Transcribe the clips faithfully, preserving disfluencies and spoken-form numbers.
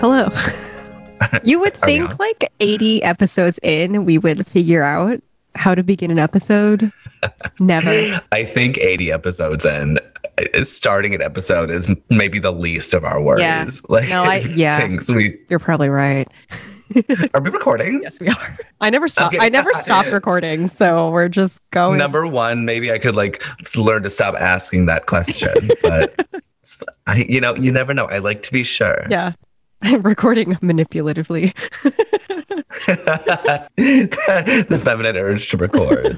Hello. You would Are we think on? like eighty episodes in, we would figure out how to begin an episode. Never. I think eighty episodes in, uh, starting an episode is maybe the least of our worries. Yeah. Like, No, I- yeah. things we You're probably right. are we recording? Yes, we are. I never stopped. Okay. I never stopped recording, so we're just going. Number one, maybe I could like learn to stop asking that question, but I, you know, you never know. I like to be sure. Yeah. I'm recording manipulatively. The feminine urge to record.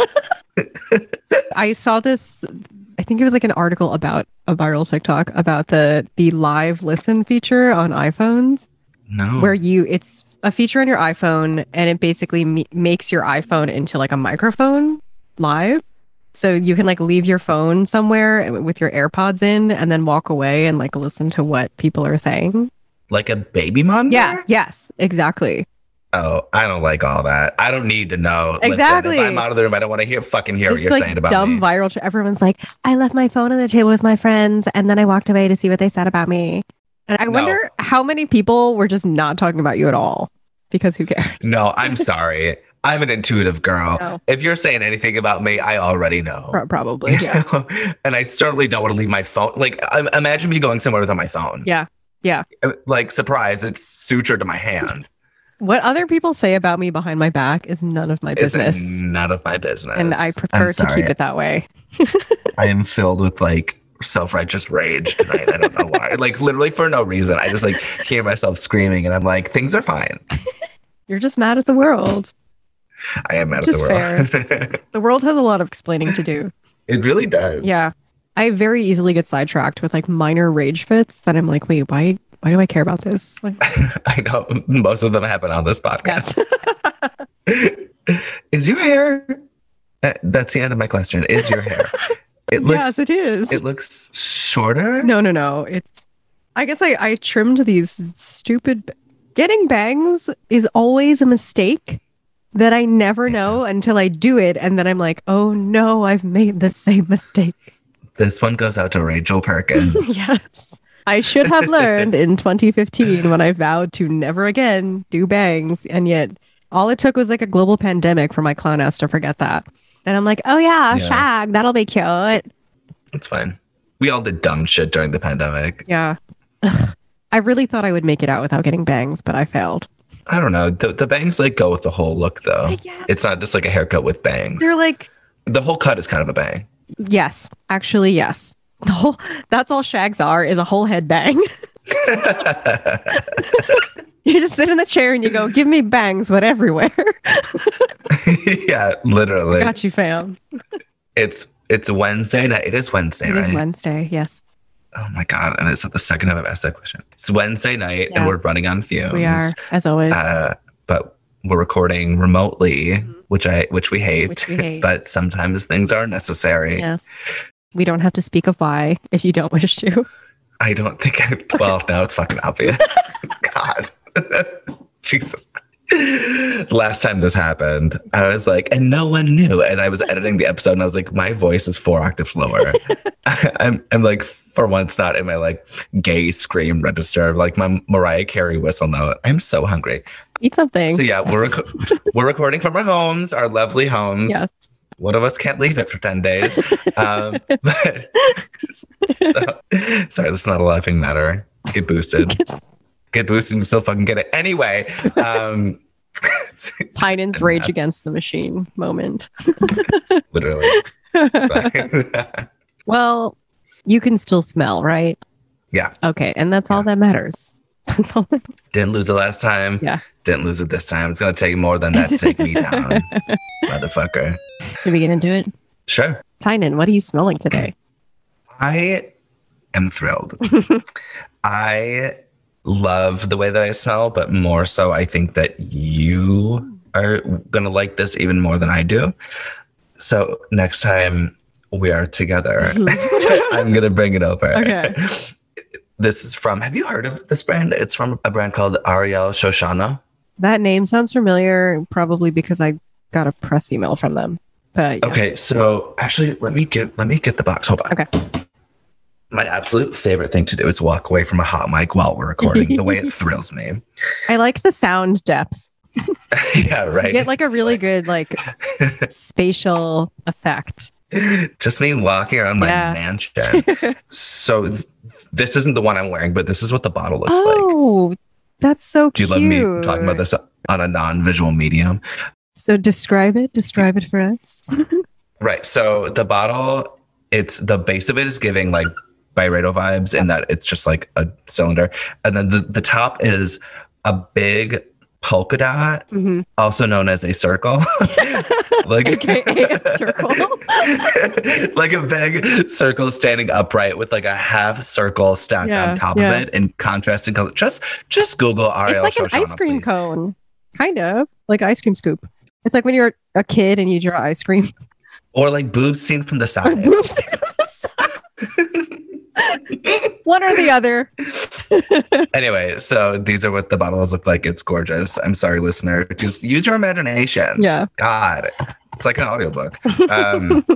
I saw this, I think it was like an article about a viral TikTok about the the live listen feature on iPhones, No. where you it's a feature on your iPhone and it basically me- makes your iPhone into like a microphone live. So you can like leave your phone somewhere with your AirPods in and then walk away and like listen to what people are saying. Like a baby monitor? Yeah, yes, exactly. Oh, I don't like all that. I don't need to know. Listen, Exactly. if I'm out of the room, I don't want to hear fucking hear what It's you're like saying about dumb me. viral. Tr- Everyone's like, I left my phone on the table with my friends and then I walked away to see what they said about me. And I No. wonder how many people were just not talking about you at all because who cares? No, I'm sorry. I'm an intuitive girl. No. If you're saying anything about me, I already know. Pro- probably. Yeah. And I certainly don't want to leave my phone. Like, I, imagine me going somewhere without my phone. Yeah. Yeah. Like, surprise, it's sutured to my hand. What other people say about me behind my back is none of my It's business. none of my business. And I I'm prefer to sorry. keep it that way. I am filled with like self-righteous rage tonight. I don't know why. Like, literally for no reason. I just like hear myself screaming and I'm like, things are fine. You're just mad at the world. I am mad Just at the world. The world has a lot of explaining to do. It really does. Yeah. I very easily get sidetracked with like minor rage fits that I'm like, wait, why why do I care about this? Like, I know most of them happen on this podcast. yes. Is your hair? Uh, That's the end of my question. Is your hair? It looks. Yes, it is. It looks shorter. No, no, no. It's I guess I, I trimmed these stupid getting bangs is always a mistake that I never know until I do it and then I'm like, oh no, I've made the same mistake. This one goes out to Rachel Perkins. Yes. I should have learned in twenty fifteen when I vowed to never again do bangs. And yet all it took was like a global pandemic for my clown ass to forget that. And I'm like, oh yeah, Yeah. shag, that'll be cute. It's fine. We all did dumb shit during the pandemic. Yeah. I really thought I would make it out without getting bangs, but I failed. I don't know. The, the bangs like go with the whole look though. I guess. It's not just like a haircut with bangs. You're like, The whole cut is kind of a bang. yes, actually, yes. The whole that's all shags are is a whole head bang. You just sit in the chair and you go, give me bangs, but everywhere. Yeah, literally. Got you, fam. It's it's Wednesday night. It is Wednesday, It right? is Wednesday, yes. Oh my god! And it's the second time I've asked that question. It's Wednesday night, Yeah. and we're running on fumes. We are, as always. uh, but we're recording remotely, which I which we hate. Which we hate. But sometimes things are necessary. Yes. We don't have to speak of why if you don't wish to. I don't think I. Well, now it's fucking obvious. God, Jesus. Last time this happened, I was like, and no one knew. And I was editing the episode, and I was like, my voice is four octaves lower. I'm, I'm like, for once, not in my like gay scream register, like my Mariah Carey whistle note. I'm so hungry. Eat something. So yeah, we're rec- we're recording from our homes, our lovely homes. Yes. One of us can't leave it for ten days. Um, but so- sorry, this is not a laughing matter. Get boosted. Get boosted and still fucking get it. Anyway, um, Tynan's rage against the machine moment. literally. It's fine. Well, you can still smell, right? Yeah. Okay, and that's all that matters. That's all. That- Didn't lose it last time. Yeah. Didn't lose it this time. It's gonna take more than that to take me down, motherfucker. Should we get into it? Sure. Tynan, what are you smelling today? I am thrilled. I love the way that I smell, but more so, I think that you are gonna like this even more than I do. So next time we are together, I'm gonna bring it over. Okay. This is from. Have you heard of this brand? It's from a brand called Ariel Shoshana. That name sounds familiar, probably because I got a press email from them. But yeah. Okay, so actually, let me get let me get the box. Hold on. Okay. My absolute favorite thing to do is walk away from a hot mic while we're recording. The way it thrills me. I like the sound depth. Yeah, right. You get like a It's really like- good like spatial effect. Just me walking around my Yeah. mansion. So th- this isn't the one I'm wearing, but this is what the bottle looks like. Oh, that's so Do cute. you love me talking about this on a non-visual medium? So describe it. Describe it for us. Right. So the bottle, it's the base of it is giving like Byredo vibes in that it's just like a cylinder. And then the, the top is a big polka dot, Mm-hmm. also known as a circle. like A K A a circle. like a big circle standing upright with like a half circle stacked Yeah, on top yeah. of it in contrasting color. Just just Google Ariel It's like an Shoshana, ice cream please. cone, kind of like ice cream scoop. It's like when you're a kid and you draw ice cream. Or like boobs seen from the Or side. boobs. One or the other. Anyway, so these are what the bottles look like. It's gorgeous. I'm sorry, listener. Just use your imagination. Yeah. God, it's like an audiobook. Um,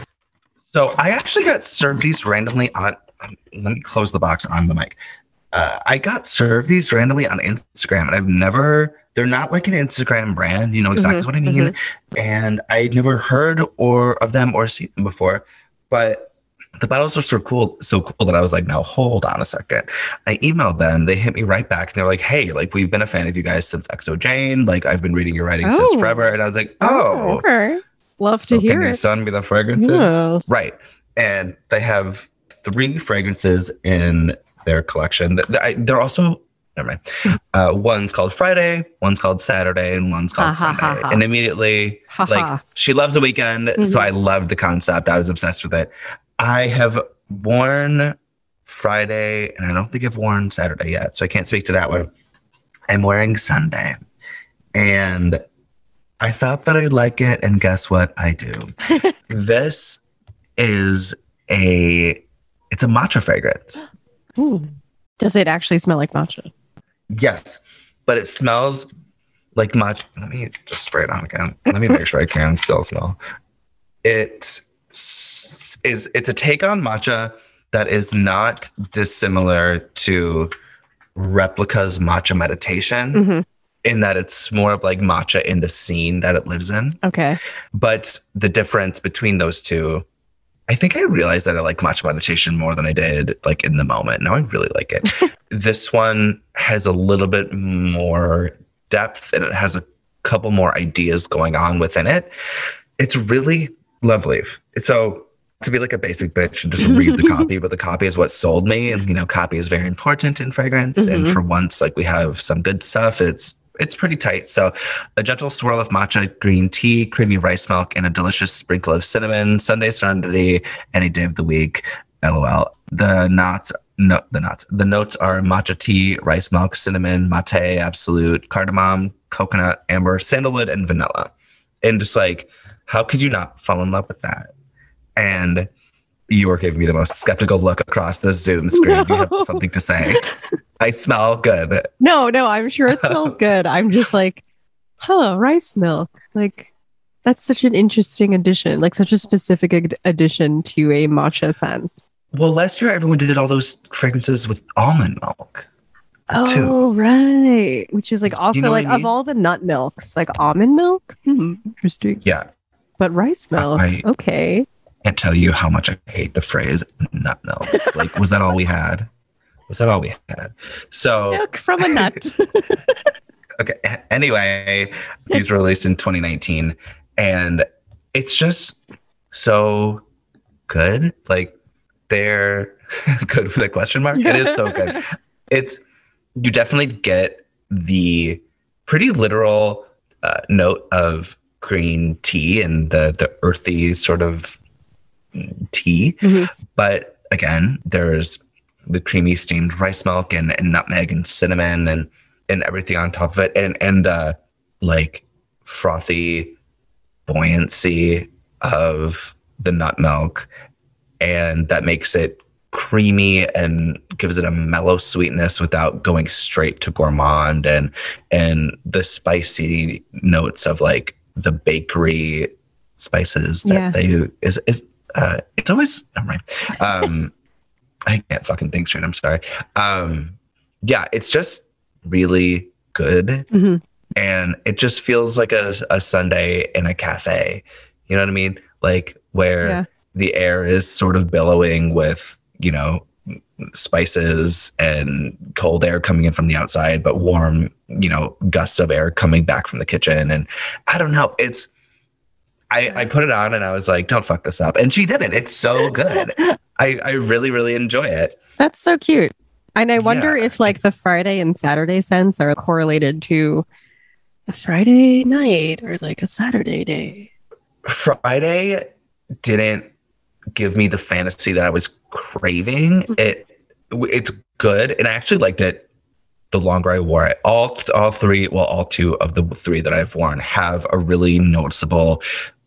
so I actually got served these randomly on. Um, let me close the box on the mic. Uh, I got served these randomly on Instagram, and I've never. They're not like an Instagram brand. You know exactly Mhm, what I mean. And I'd never heard or of them or seen them before, but. The bottles are so cool, so cool that I was like, now hold on a second. I emailed them. They hit me right back. And they're like, hey, like we've been a fan of you guys since Exo Jane. Like I've been reading your writing since Oh. forever. And I was like, oh, okay. Love so to hear can you it. send me the fragrances? Yes. Right. And they have three fragrances in their collection. Th- th- I- They're also, never mind. Uh, one's called Friday, one's called Saturday, and one's called Ha, ha, ha, Sunday. ha. And immediately, Ha, like, ha. she loves the weekend. Mhm. So I loved the concept. I was obsessed with it. I have worn Friday, and I don't think I've worn Saturday yet, so I can't speak to that one. I'm wearing Sunday, and I thought that I'd like it, and guess what? I do. This is a it's a matcha fragrance. Ooh. Does it actually smell like matcha? Yes, but it smells like matcha. Let me just spray it on again. Let me make sure I can still smell. It s- is it's a take on matcha that is not dissimilar to Replica's matcha meditation Mm-hmm. in that it's more of like matcha in the scene that it lives in. Okay. But the difference between those two, I think I realized that I like matcha meditation more than I did like in the moment. Now I really like it. This one has a little bit more depth and it has a couple more ideas going on within it. It's really lovely. So to be like a basic bitch and just read the copy, but the copy is what sold me. And you know, copy is very important in fragrance. And Mhm. for once, like we have some good stuff. It's it's pretty tight. So a gentle swirl of matcha green tea, creamy rice milk, and a delicious sprinkle of cinnamon, Sunday serenity, any day of the week. LOL. The knots, no, the knots. The notes are matcha tea, rice milk, cinnamon, mate, absolute, cardamom, coconut, amber, sandalwood, and vanilla. And just like, how could you not fall in love with that? And you were giving me the most skeptical look across the Zoom screen. Do you have No. something to say? I smell good. No, no, I'm sure it smells good. I'm just like, huh, rice milk. Like, that's such an interesting addition, like such a specific ad- addition to a matcha scent. Well, last year everyone did all those fragrances with almond milk. Oh, right. Which is like also know what like I mean? of all the nut milks, like almond milk. Hmm, interesting. Yeah. But rice milk. I- okay. Can't tell you how much I hate the phrase nut milk. Like, was that all we had? Was that all we had? So, Milk from a nut. okay. a- Anyway, these were released in twenty nineteen, and it's just so good. Like, they're good with a question mark. It is so good. It's you definitely get the pretty literal uh, note of green tea and the the earthy sort of tea, Mhm. but again, there's the creamy steamed rice milk and, and nutmeg and cinnamon and and everything on top of it, and and the like frothy buoyancy of the nut milk, and that makes it creamy and gives it a mellow sweetness without going straight to gourmand, and and the spicy notes of like the bakery spices that Yeah. they is is uh it's always never mind. Um I can't fucking think straight. I'm sorry. Um, yeah, it's just really good. Mm-hmm. And it just feels like a, a Sunday in a cafe. You know what I mean? Like where Yeah. the air is sort of billowing with, you know, spices and cold air coming in from the outside, but warm, you know, gusts of air coming back from the kitchen. And I don't know, it's, I, I put it on and I was like, don't fuck this up. And she did it. It's so good. I, I really, really enjoy it. That's so cute. And I wonder Yeah, if like it's- the Friday and Saturday scents are correlated to a Friday night or like a Saturday day. Friday didn't give me the fantasy that I was craving. It it's good, and I actually liked it the longer I wore it. All all three, well, all two of the three that I've worn have a really noticeable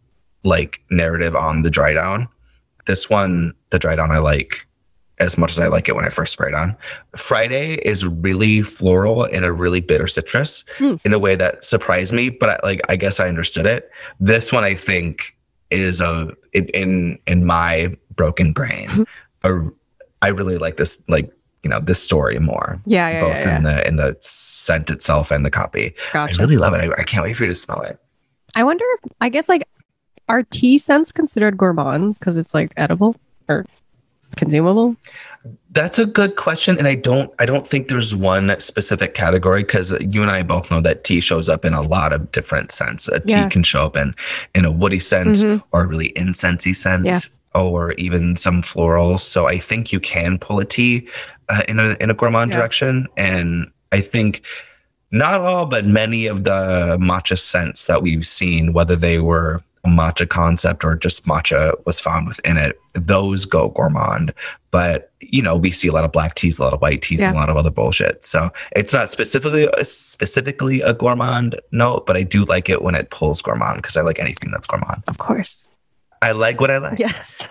like narrative on the dry down. This one, the dry down, I like as much as I like it when I first sprayed on. Friday is really floral and a really bitter citrus Hmm. in a way that surprised me, but I, like I guess I understood it. This one I think is a in in, in my broken brain. a, I really like this, like you know, this story more. Yeah, yeah, both yeah, in the in the scent itself and the copy. Gotcha. I really love it. I, I can't wait for you to smell it. I wonder if, I guess like, are tea scents considered gourmands because it's like edible or consumable? That's a good question, and I don't I don't think there's one specific category because you and I both know that tea shows up in a lot of different scents. A tea Yeah. can show up in in a woody scent Mhm. or a really incensey scent. Yeah. Or even some florals. So I think you can pull a tea uh, in a in a gourmand Yeah. direction, and I think not all, but many of the matcha scents that we've seen, whether they were a matcha concept or just matcha was found within it, those go gourmand. But you know, we see a lot of black teas, a lot of white teas, Yeah. and a lot of other bullshit. So it's not specifically specifically a gourmand note, but I do like it when it pulls gourmand because I like anything that's gourmand. Of course. I like what I like. Yes.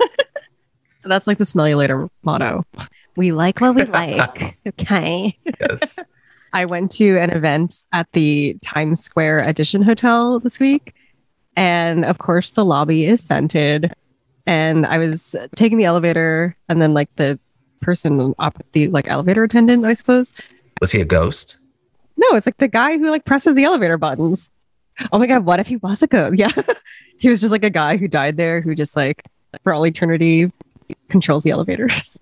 That's like the smell you later motto. We like what we like. Okay. Yes. I went to an event at the Times Square Edition Hotel this week. And of course, the lobby is scented. And I was taking the elevator, and then like the person up the like elevator attendant, I suppose. Was he a ghost? No, it's like the guy who like presses the elevator buttons. Oh my God, what if he was a ghost? Yeah. He was just like a guy who died there who just like for all eternity controls the elevators.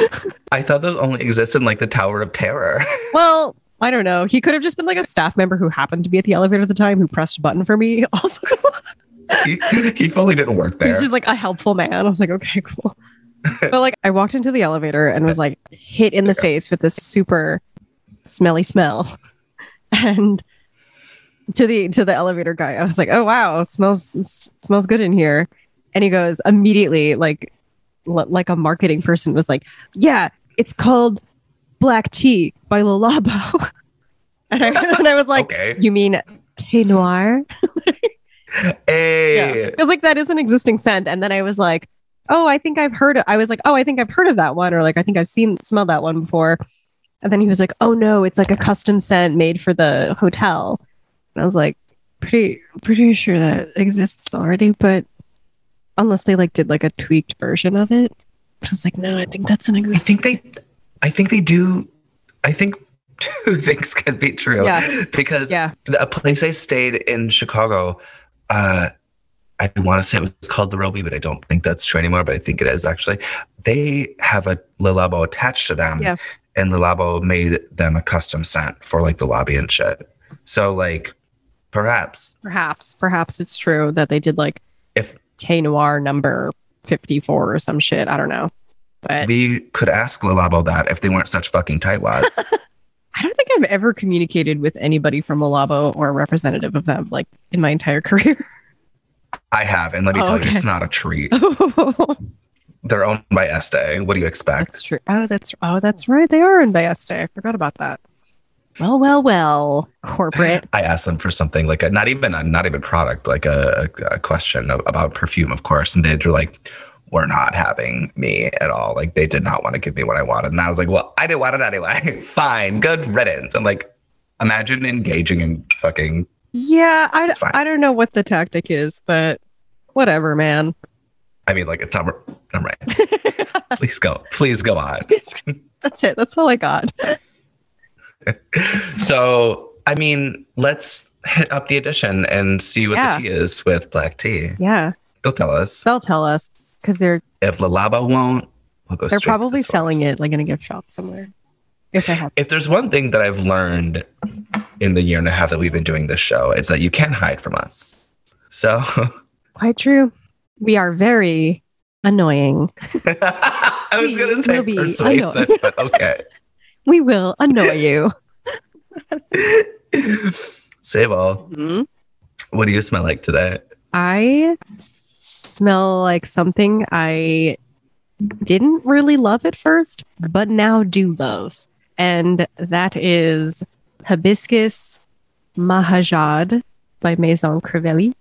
I thought those only existed in like the Tower of Terror. Well, I don't know. He could have just been like a staff member who happened to be at the elevator at the time who pressed a button for me also. he, he fully didn't work He's there. just like a helpful man. I was like, okay, cool. But like I walked into the elevator and was like hit in the face with this super smelly smell. And to the to the elevator guy, I was like, oh wow, it smells it smells good in here. And he goes immediately, like l- like a marketing person was like, yeah, it's called Black Tea by Le Labo. and, I, and I was like, Okay. you mean Thé Noir? Hey. Because like that is an existing scent. And then I was like, oh, I think I've heard it. I was like, oh, I think I've heard of that one, or like I think I've seen smelled that one before. And then he was like, oh no, it's like a custom scent made for the hotel. And I was like, pretty pretty sure that exists already, but unless they like did like a tweaked version of it. I was like, no, I think that's an I existing. think they I think they do I think two things can be true. Yeah. Because Yeah. a place I stayed in Chicago, uh I want to say it was called the Roby, but I don't think that's true anymore, but I think it is actually. They have a Le Labo attached to them. Yeah. And Le Labo made them a custom scent for like the lobby and shit. So like perhaps Perhaps, perhaps it's true that they did like if Thé Noir number fifty-four or some shit. I don't know. But we could ask Le Labo that if they weren't such fucking tightwads. I don't think I've ever communicated with anybody from Le Labo or a representative of them like in my entire career. I have, and let me Oh, tell okay. you, it's not a treat. They're owned by Estee. What do you expect? That's true. Oh, that's oh, that's right. They are in Bayeste. I forgot about that. Well, well, well. Corporate. I asked them for something like a not even a not even product, like a, a question of, about perfume, of course, and they were like, "We're not having me at all." Like they did not want to give me what I wanted, and I was like, "Well, I didn't want it anyway. Fine, good riddance." I'm like, imagine engaging in fucking. Yeah, I, It's fine. I don't know what the tactic is, but whatever, man. I mean, like it's not. I'm right. Please go. Please go on. That's it. That's all I got. So, I mean, let's hit up the edition and see what Yeah. the tea is with black tea. Yeah, They'll tell us. they'll tell us because they're If Lalaba won't, we'll go they're straight to probably the selling source. it like in a gift shop somewhere. If they have. If there's one thing that I've learned in the year and a half that we've been doing this show, it's that you can't hide from us. So Quite true. We are very annoying. I was We going to say will be persuasive, annoying. but okay. We will annoy you. Sable, Mhm. what do you smell like today? I smell like something I didn't really love at first, but now do love. And that is Hibiscus Mahajad by Maison Crivelli.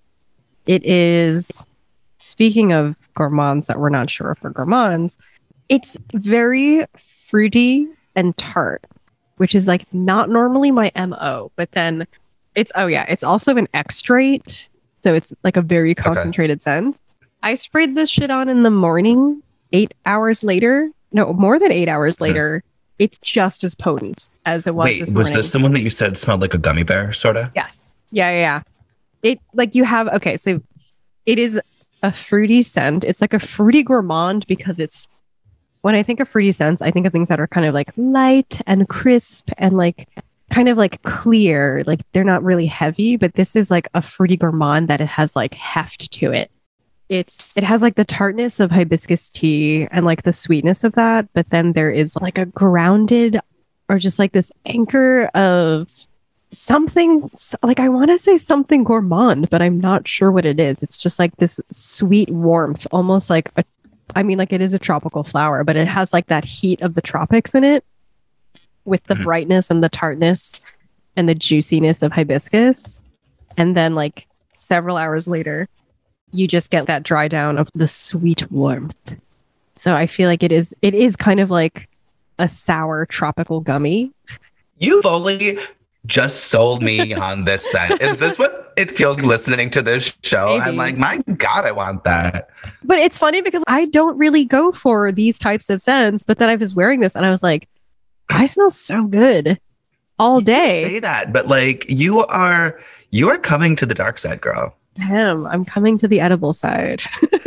It is, speaking of gourmands that we're not sure if are gourmands, it's very fruity and tart, which is like not normally my M O, but then it's, oh yeah, it's also an extract. So it's like a very concentrated scent. I sprayed this shit on in the morning, eight hours later. No, more than eight hours later. It's just as potent as it was Wait, this was morning. this the one that you said smelled like a gummy bear, sort of? Yes. Yeah, yeah, yeah. It like you have okay, so it is a fruity scent. It's like a fruity gourmand because it's when I think of fruity scents, I think of things that are kind of like light and crisp and like kind of like clear. Like they're not really heavy, but this is like a fruity gourmand that it has like heft to it. It's it has like the tartness of hibiscus tea and like the sweetness of that, but then there is like a grounded or just like this anchor of something like I want to say something gourmand, but I'm not sure what it is. It's just like this sweet warmth, almost like a, I mean, like it is a tropical flower, but it has like that heat of the tropics in it with the Mhm. brightness and the tartness and the juiciness of hibiscus. And then like several hours later, you just get that dry down of the sweet warmth. So I feel like it is it is kind of like a sour tropical gummy. You've only just sold me on this scent. Is this what it feels like listening to this show? Maybe. I'm like, my God, I want that. But it's funny because I don't really go for these types of scents, but then I was wearing this and I was like, I smell so good all You day. say that, but like you are you are coming to the dark side, girl. Damn, I'm coming to the edible side.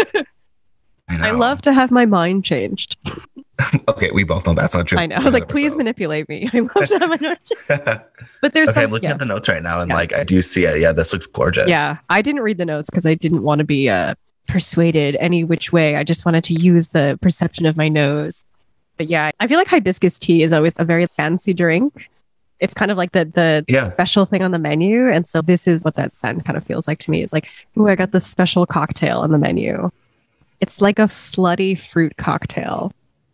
I know. I love to have my mind changed. Okay, we both know that's not true. I know. I was like, please one manipulate me. I love to have my mind changed. hundred But there's percent. Okay, some, I'm looking yeah. at the notes right now, and Yeah. like I do see it. Yeah, this looks gorgeous. Yeah, I didn't read the notes because I didn't want to be uh, persuaded any which way. I just wanted to use the perception of my nose. But yeah, I feel like hibiscus tea is always a very fancy drink. It's kind of like the the Yeah. special thing on the menu, and so this is what that scent kind of feels like to me. It's like, oh, I got this special cocktail on the menu. It's like a slutty fruit cocktail.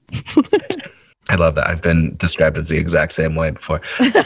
I love that. I've been described as the exact same way before.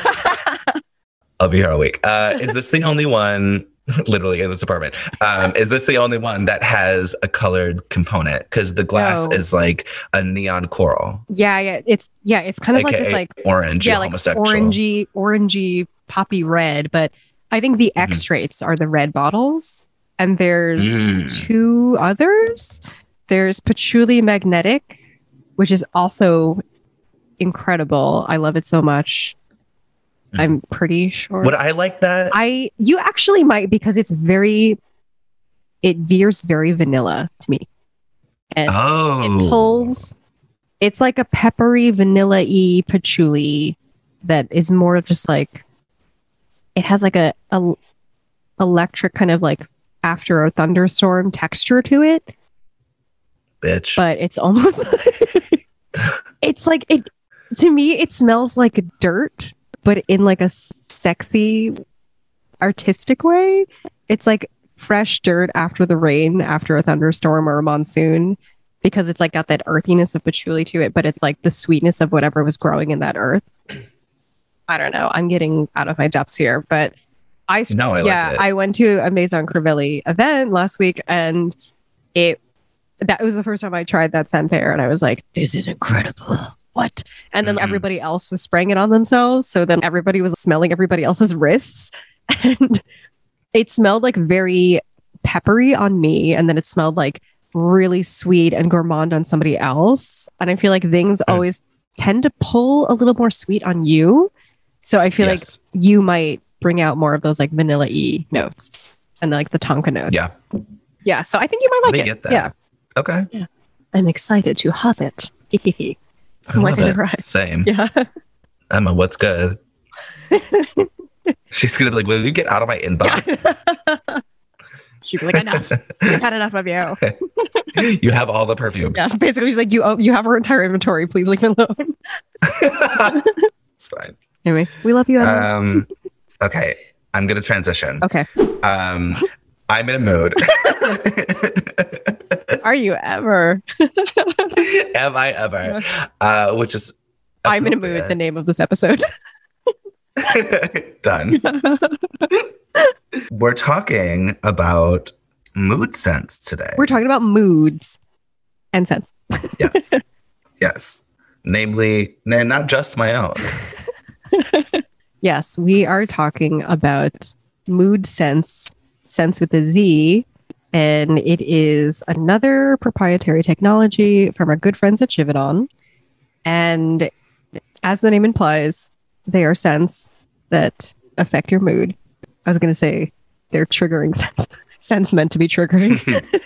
I'll be here all week. Uh, is this the only one, literally in this apartment, um, is this the only one that has a colored component? Because the glass No. is like a neon coral, Yeah, yeah, it's yeah, it's kind of like aka this like orange, yeah, like homosexual. orangey, orangey, poppy red. But I think the Mhm. extracts are the red bottles, and there's Mm. two others. There's patchouli magnetic, which is also incredible. I love it so much. Mhm. I'm pretty sure. Would I like that? I you actually might because it's very, it veers very vanilla to me, and oh, it pulls. It's like a peppery vanilla-y patchouli that is more just like it has like a, a electric kind of like after a thunderstorm texture to it, bitch. but it's almost it's like it to me it smells like dirt, but in like a sexy artistic way. It's like fresh dirt after the rain, after a thunderstorm or a monsoon, because it's like got that earthiness of patchouli to it, but it's like the sweetness of whatever was growing in that earth. I don't know. I'm getting out of my depths here, but I sp- No, I like yeah, it. I went to a Maison Crivelli event last week, and it that was the first time I tried that scent there, and I was like, "This is incredible." What? And then Mhm. everybody else was spraying it on themselves, so then everybody was smelling everybody else's wrists, and it smelled like very peppery on me, and then it smelled like really sweet and gourmand on somebody else. And I feel like things Mm. always tend to pull a little more sweet on you. So I feel Yes. like you might bring out more of those like vanilla-y notes and like the tonka notes. Yeah. Yeah. So I think you might Let like me it. get that. Yeah. Okay. I'm excited to have it. I When love it it. arrives. Same. Yeah. Emma, what's good? She's gonna be like, will you get out of my inbox? She'd be like, enough. I've had enough of you. You have all the perfumes. Yeah. Basically, she's like, you oh, you have her entire inventory. Please leave me alone. It's fine. Anyway, we love you, Emma. Um, okay, I'm gonna transition. Okay. Um, I'm in a mood. Are you ever? Am I ever? Uh, which is I'm in a mood. The name of this episode. Done. We're talking about mood sense today. We're talking about moods and scents. Yes. Yes. Namely, n- not just my own. Yes, we are talking about mood sense, sense with a Z. And it is another proprietary technology from our good friends at Givaudan. And as the name implies, they are scents that affect your mood. I was going to say they're triggering scents. Scents meant to be triggering.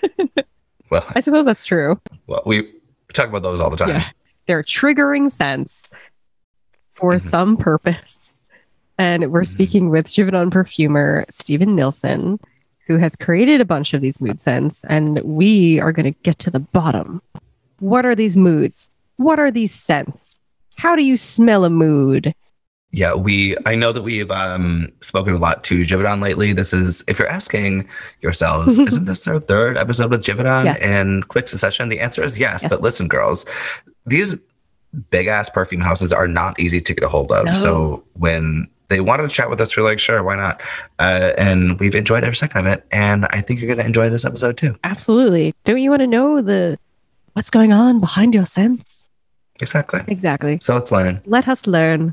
Well, I suppose that's true. well, we talk about those all the time. Yeah. They're triggering scents for Mhm. some purpose. And we're Mhm. speaking with Givaudan perfumer Steven Nilsson, who has created a bunch of these mood scents. And we are going to get to the bottom. What are these moods? What are these scents? How do you smell a mood? Yeah, we. I know that we've um, spoken a lot to Givaudan lately. This is, if you're asking yourselves, isn't this our third episode with Givaudan Yes. in quick succession? The answer is yes. Yes. But listen, girls, these big ass perfume houses are not easy to get a hold of. No. So when they wanted to chat with us, we're like, sure, why not? Uh, and we've enjoyed every second of it. And I think you're going to enjoy this episode too. Absolutely. Don't you want to know the what's going on behind your scents? Exactly. Exactly. So let's learn. Let us learn.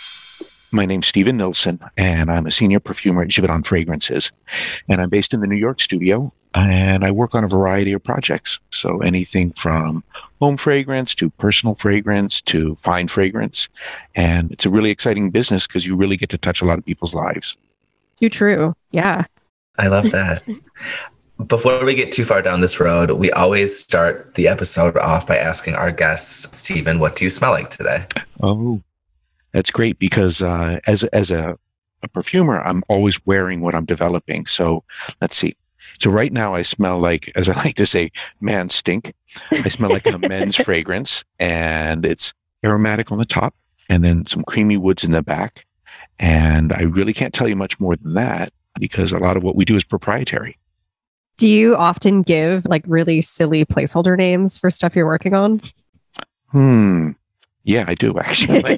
My name's Steven Nilsson, and I'm a senior perfumer at Givaudan Fragrances. And I'm based in the New York studio, and I work on a variety of projects. So anything from home fragrance to personal fragrance to fine fragrance. And it's a really exciting business because you really get to touch a lot of people's lives. Too true. Yeah. I love that. Before we get too far down this road, we always start the episode off by asking our guests, Steven, what do you smell like today? Oh, that's great because uh, as as a, a perfumer, I'm always wearing what I'm developing. So let's see. So right now I smell like, as I like to say, man stink. I smell like a men's fragrance, and it's aromatic on the top and then some creamy woods in the back. And I really can't tell you much more than that because a lot of what we do is proprietary. Do you often give like really silly placeholder names for stuff you're working on? Hmm. Yeah, I do actually.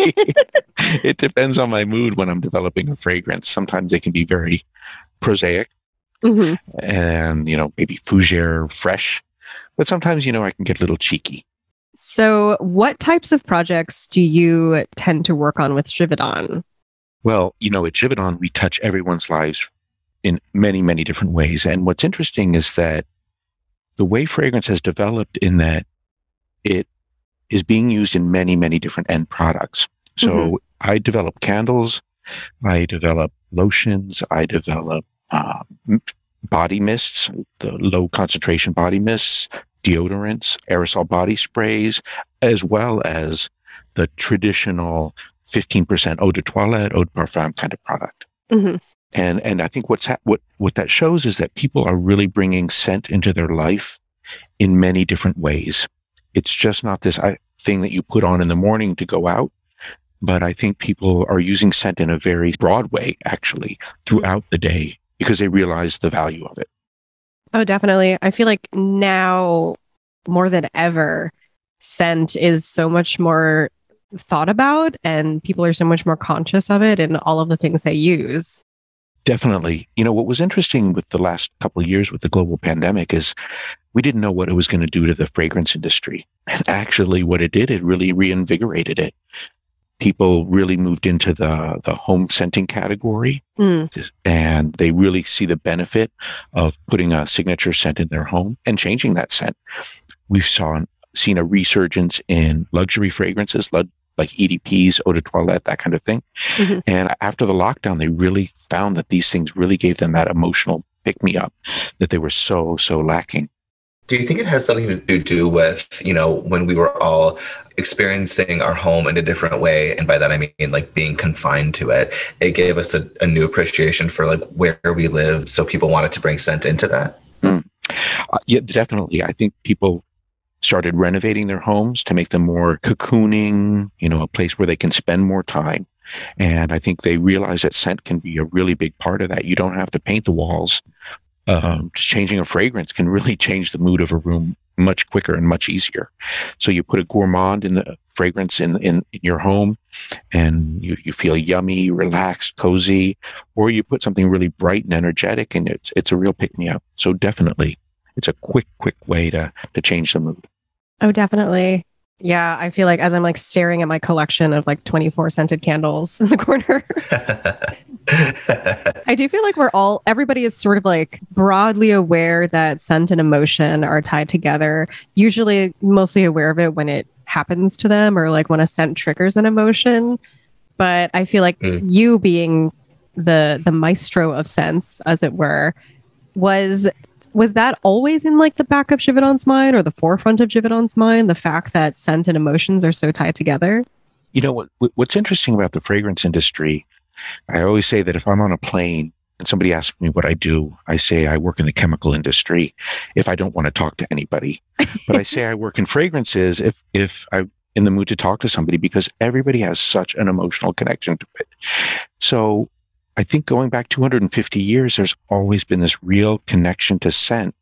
It depends on my mood when I'm developing a fragrance. Sometimes they can be very prosaic Mm-hmm. and, you know, maybe fougere fresh. But sometimes, you know, I can get a little cheeky. So what types of projects do you tend to work on with Givaudan? Well, you know, at Givaudan, we touch everyone's lives in many, many different ways. And what's interesting is that the way fragrance has developed in that it is being used in many, many different end products. So Mhm. I develop candles, I develop lotions, I develop uh, m- body mists, the low concentration body mists, deodorants, aerosol body sprays, as well as the traditional fifteen percent eau de toilette, eau de parfum kind of product. Mhm. And and I think what's ha- what what that shows is that people are really bringing scent into their life in many different ways. It's just not this I, thing that you put on in the morning to go out, but I think people are using scent in a very broad way, actually, throughout the day because they realize the value of it. Oh, definitely. I feel like now more than ever, scent is so much more thought about and people are so much more conscious of it and all of the things they use. Definitely. You know, what was interesting with the last couple of years with the global pandemic is we didn't know what it was going to do to the fragrance industry. And actually what it did, it really reinvigorated it. people really moved into the, the home scenting category, Mm. and they really see the benefit of putting a signature scent in their home and changing that scent. We've saw, seen a resurgence in luxury fragrances, like E D Ps, eau de toilette, that kind of thing. Mm-hmm. And after the lockdown, they really found that these things really gave them that emotional pick-me-up that they were so, so lacking. Do you think it has something to do with, you know, when we were all experiencing our home in a different way? And by that, I mean, like being confined to it. It gave us a, a new appreciation for like where we lived. So people wanted to bring scent into that. Mm. Uh, yeah, definitely. I think people started renovating their homes to make them more cocooning, you know, a place where they can spend more time. And I think they realized that scent can be a really big part of that. You don't have to paint the walls. Um, just changing a fragrance can really change the mood of a room much quicker and much easier. So you put a gourmand in the fragrance in, in, in your home, and you, you feel yummy, relaxed, cozy, or you put something really bright and energetic, and it's it's a real pick-me-up. So definitely, it's a quick, quick way to to change the mood. Oh, definitely. Yeah, I feel like as I'm like staring at my collection of like twenty-four scented candles in the corner, I do feel like we're all, everybody is sort of like broadly aware that scent and emotion are tied together, usually mostly aware of it when it happens to them or like when a scent triggers an emotion. But I feel like mm. you being the the maestro of scents, as it were, was... Was that always in like the back of Givaudan's mind or the forefront of Givaudan's mind, the fact that scent and emotions are so tied together? You know, what? what's interesting about the fragrance industry, I always say that if I'm on a plane and somebody asks me what I do, I say I work in the chemical industry if I don't want to talk to anybody. But I say I work in fragrances if, if I'm in the mood to talk to somebody, because everybody has such an emotional connection to it. So I think going back two hundred fifty years, there's always been this real connection to scent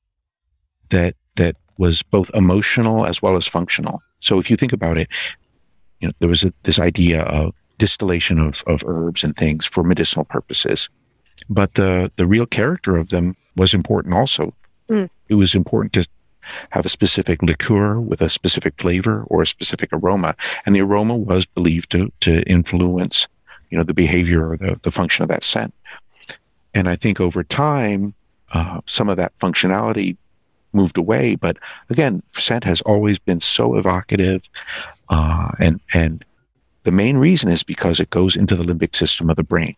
that that was both emotional as well as functional. So if you think about it, you know, there was a, this idea of distillation of, of herbs and things for medicinal purposes, but the the real character of them was important also. Mm. It was important to have a specific liqueur with a specific flavor or a specific aroma, and the aroma was believed to to influence, you know, the behavior or the, the function of that scent. And I think over time, uh, some of that functionality moved away. But again, scent has always been so evocative. Uh, and, and the main reason is because it goes into the limbic system of the brain.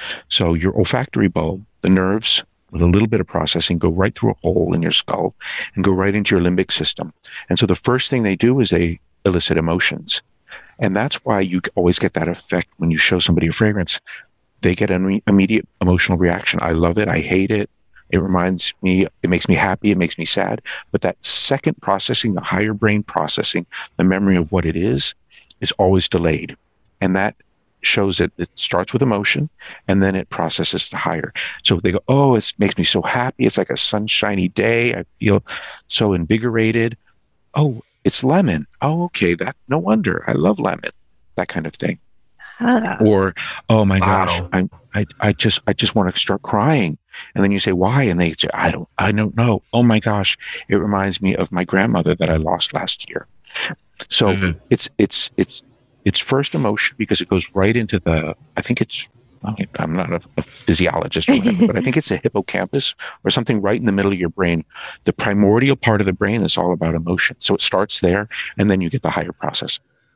So your olfactory bulb, the nerves, with a little bit of processing, go right through a hole in your skull and go right into your limbic system. And so the first thing they do is they elicit emotions. And that's why you always get that effect when you show somebody a fragrance. They get an immediate emotional reaction. I love it. I hate it. It reminds me, it makes me happy. It makes me sad. But that second processing, the higher brain processing, the memory of what it is, is always delayed. And that shows that it starts with emotion and then it processes to higher. So they go, oh, it makes me so happy. It's like a sunshiny day. I feel so invigorated. Oh, it's lemon. Oh, okay. That no wonder. I love lemon. That kind of thing. Ah. Or, oh my wow. gosh, I, I, I just, I just want to start crying. And then you say, why? And they say, I don't, I don't know. Oh my gosh, it reminds me of my grandmother that I lost last year. So mm-hmm. it's, it's, it's, it's first emotion because it goes right into the. I think it's. I mean, I'm not a, a physiologist or whatever, but I think it's the hippocampus or something right in the middle of your brain. The primordial part of the brain is all about emotion. So it starts there, and then you get the higher process.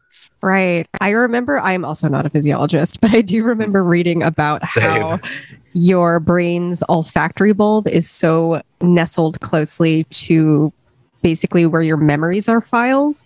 Right. I remember, I'm also not a physiologist, but I do remember reading about how your brain's olfactory bulb is so nestled closely to basically where your memories are filed.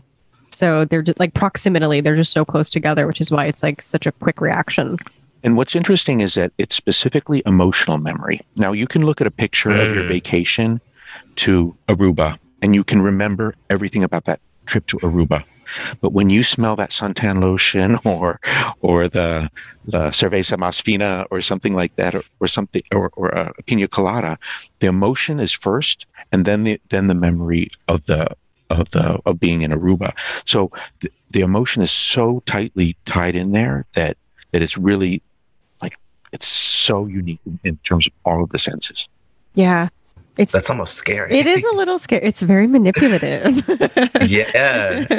So they're just like proximately, they're just so close together, which is why it's like such a quick reaction. And what's interesting is that it's specifically emotional memory. Now you can look at a picture mm. of your vacation to Aruba and you can remember everything about that trip to Aruba. But when you smell that suntan lotion or or the the cerveza más fina or something like that, or, or something, or, or a pina colada, the emotion is first, and then the then the memory of the of the of being in Aruba. So the, the emotion is so tightly tied in there that that it's really like it's so unique in, in terms of all of the senses. Yeah. It's, That's almost scary. It is a little scary. It's very manipulative. Yeah.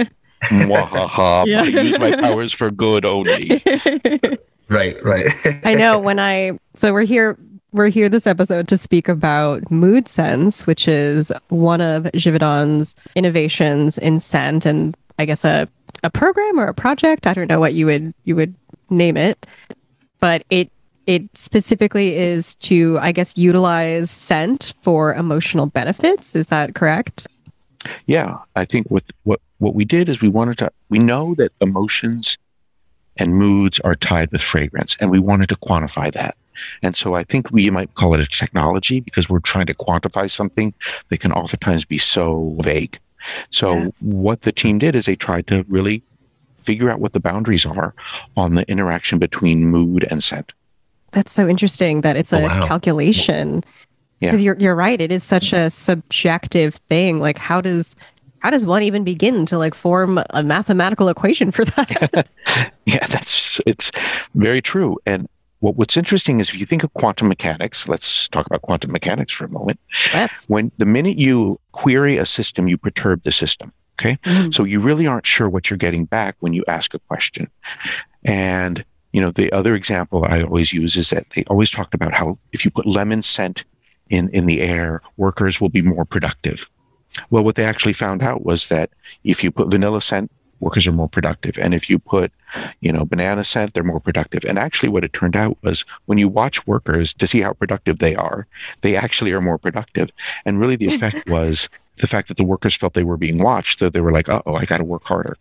Mwahaha. Yeah. I use my powers for good only. Right, right. I know when I so we're here we're here this episode to speak about Mood Sense, which is one of Givaudan's innovations in scent, and I guess a a program or a project. I don't know what you would you would name it, but it it specifically is to, I guess, utilize scent for emotional benefits. Is that correct? Yeah, I think what what what we did is we wanted to. We know that emotions and moods are tied with fragrance, and we wanted to quantify that. And so I think we might call it a technology because we're trying to quantify something that can oftentimes be so vague. So yeah. What the team did is they tried to really figure out what the boundaries are on the interaction between mood and scent. That's so interesting that it's a oh, wow. calculation. Because yeah. you're you're right, it is such a subjective thing. Like how does how does one even begin to like form a mathematical equation for that? Yeah, that's it's very true. And what, what's interesting is if you think of quantum mechanics, let's talk about quantum mechanics for a moment. Let's. When the minute you query a system, you perturb the system. Okay. Mm-hmm. So you really aren't sure what you're getting back when you ask a question. And, you know, the other example I always use is that they always talked about how if you put lemon scent in, in the air, workers will be more productive. Well, what they actually found out was that if you put vanilla scent, workers are more productive. And if you put, you know, banana scent, they're more productive. And actually what it turned out was when you watch workers to see how productive they are, they actually are more productive. And really the effect was the fact that the workers felt they were being watched, that they were like, uh-oh, I got to work harder.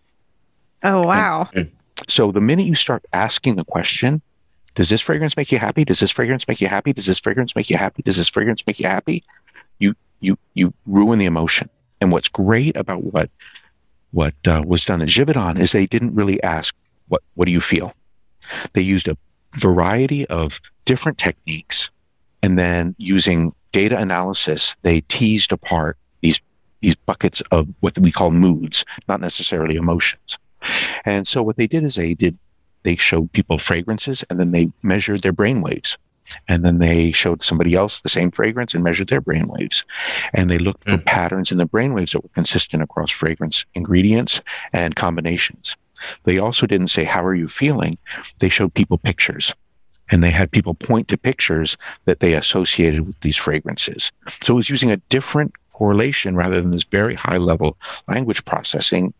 Oh, wow. And so the minute you start asking a question, does this fragrance make you happy? Does this fragrance make you happy? Does this fragrance make you happy? Does this fragrance make you happy? You you you ruin the emotion. And what's great about what what uh, was done at Givaudan is they didn't really ask, what what do you feel? They used a variety of different techniques, and then using data analysis, they teased apart these these buckets of what we call moods, not necessarily emotions. And so what they did is they did they showed people fragrances, and then they measured their brain waves. And then they showed somebody else the same fragrance and measured their brain waves. And they looked for mm. patterns in the brain waves that were consistent across fragrance ingredients and combinations. They also didn't say, how are you feeling? They showed people pictures. And they had people point to pictures that they associated with these fragrances. So it was using a different correlation rather than this very high level language processing.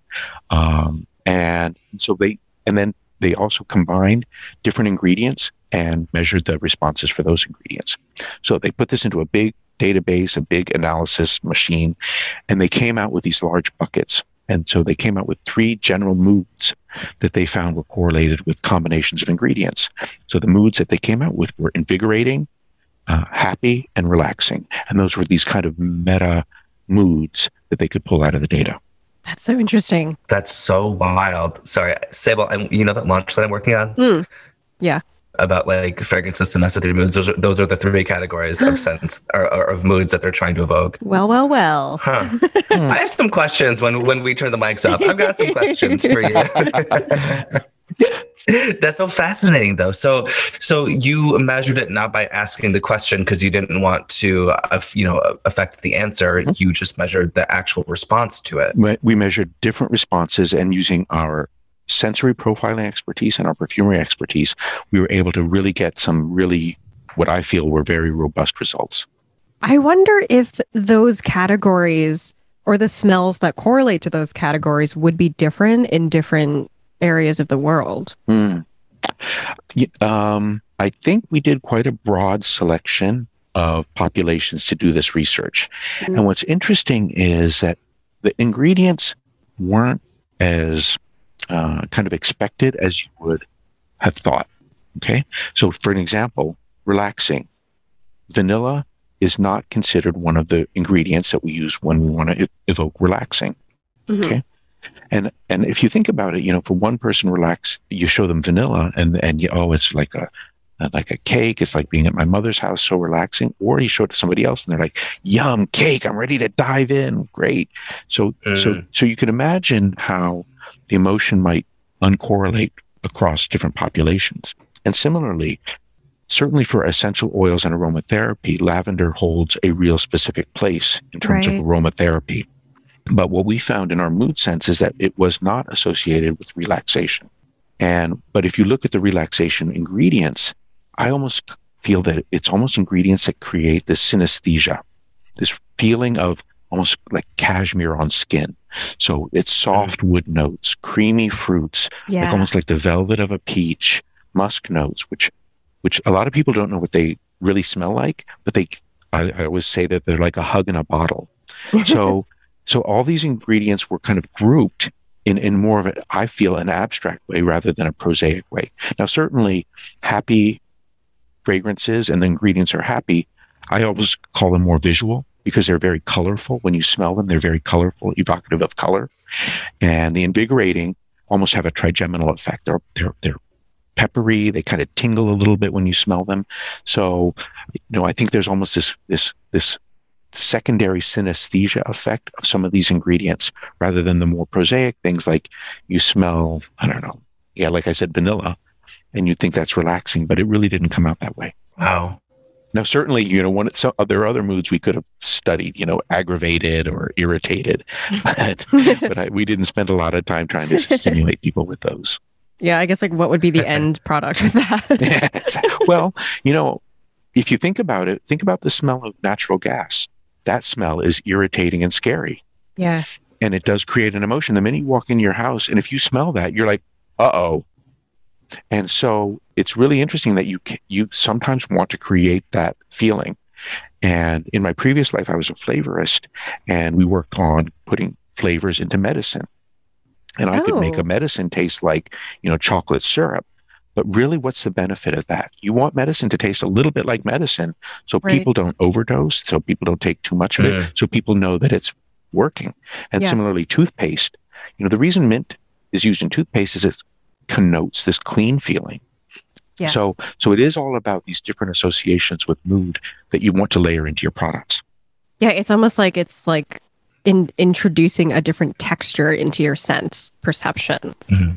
Um, and so they, and then they also combined different ingredients and measured the responses for those ingredients. So they put this into a big database, a big analysis machine, and they came out with these large buckets. And so they came out with three general moods that they found were correlated with combinations of ingredients. So the moods that they came out with were invigorating, uh, happy, and relaxing. And those were these kind of meta moods that they could pull out of the data. That's so interesting. That's so wild. Sorry, Sable, and you know that launch that I'm working on? Mm. Yeah. About like fragrances to mess with your moods. Those are, those are the three categories of scents or, or of moods that they're trying to evoke. Well, well, well. Huh. I have some questions when, when we turn the mics up. I've got some questions for you. That's so fascinating, though. So, so you measured it not by asking the question because you didn't want to, uh, you know, affect the answer. Mm-hmm. You just measured the actual response to it. We measured different responses, and using our sensory profiling expertise and our perfumery expertise, we were able to really get some really, what I feel were very robust results. I wonder if those categories or the smells that correlate to those categories would be different in different areas of the world. Mm. Um, I think we did quite a broad selection of populations to do this research. Mm. And what's interesting is that the ingredients weren't as uh, kind of expected as you would have thought. Okay. So for an example, relaxing. Vanilla is not considered one of the ingredients that we use when we want to evoke relaxing. Mm-hmm. Okay. And and if you think about it, you know, for one person relax, you show them vanilla and and you, oh, it's like a like a cake. It's like being at my mother's house, so relaxing. Or you show it to somebody else and they're like, yum, cake, I'm ready to dive in. Great. So mm. so so you can imagine how the emotion might uncorrelate across different populations. And similarly, certainly for essential oils and aromatherapy, lavender holds a real specific place in terms right. of aromatherapy. But what we found in our mood sense is that it was not associated with relaxation. And, but if you look at the relaxation ingredients, I almost feel that it's almost ingredients that create this synesthesia, this feeling of almost like cashmere on skin. So it's soft wood notes, creamy fruits, Yeah. like almost like the velvet of a peach, musk notes, which, which a lot of people don't know what they really smell like, but they, I, I always say that they're like a hug in a bottle. So, so all these ingredients were kind of grouped in, in more of a, I feel, an abstract way rather than a prosaic way. Now, certainly happy fragrances and the ingredients are happy. I always call them more visual because they're very colorful. When you smell them, they're very colorful, evocative of color. And the invigorating almost have a trigeminal effect. They're, they're, they're peppery. They kind of tingle a little bit when you smell them. So, you know, I think there's almost this, this, this secondary synesthesia effect of some of these ingredients rather than the more prosaic things like you smell, I don't know. Yeah, like I said, vanilla, and you think that's relaxing, but it really didn't come out that way. Wow. Now, certainly, you know, one, so, there are other moods we could have studied, you know, aggravated or irritated, but, but I, we didn't spend a lot of time trying to stimulate people with those. Yeah, I guess like what would be the end product of that? Yeah, well, you know, if you think about it, think about the smell of natural gas. That smell is irritating and scary. Yeah. And it does create an emotion. The minute you walk in your house, and if you smell that, you're like, uh-oh. And so it's really interesting that you you sometimes want to create that feeling. And in my previous life, I was a flavorist, and we worked on putting flavors into medicine. And I Oh. could make a medicine taste like, you know, chocolate syrup. But really, what's the benefit of that? You want medicine to taste a little bit like medicine so Right. people don't overdose, so people don't take too much of it, Mm. so people know that it's working. And Yeah. similarly, toothpaste. You know, the reason mint is used in toothpaste is it connotes this clean feeling. Yes. So, so it is all about these different associations with mood that you want to layer into your products. yeah, it's almost like it's like in introducing a different texture into your scent perception. Mhm.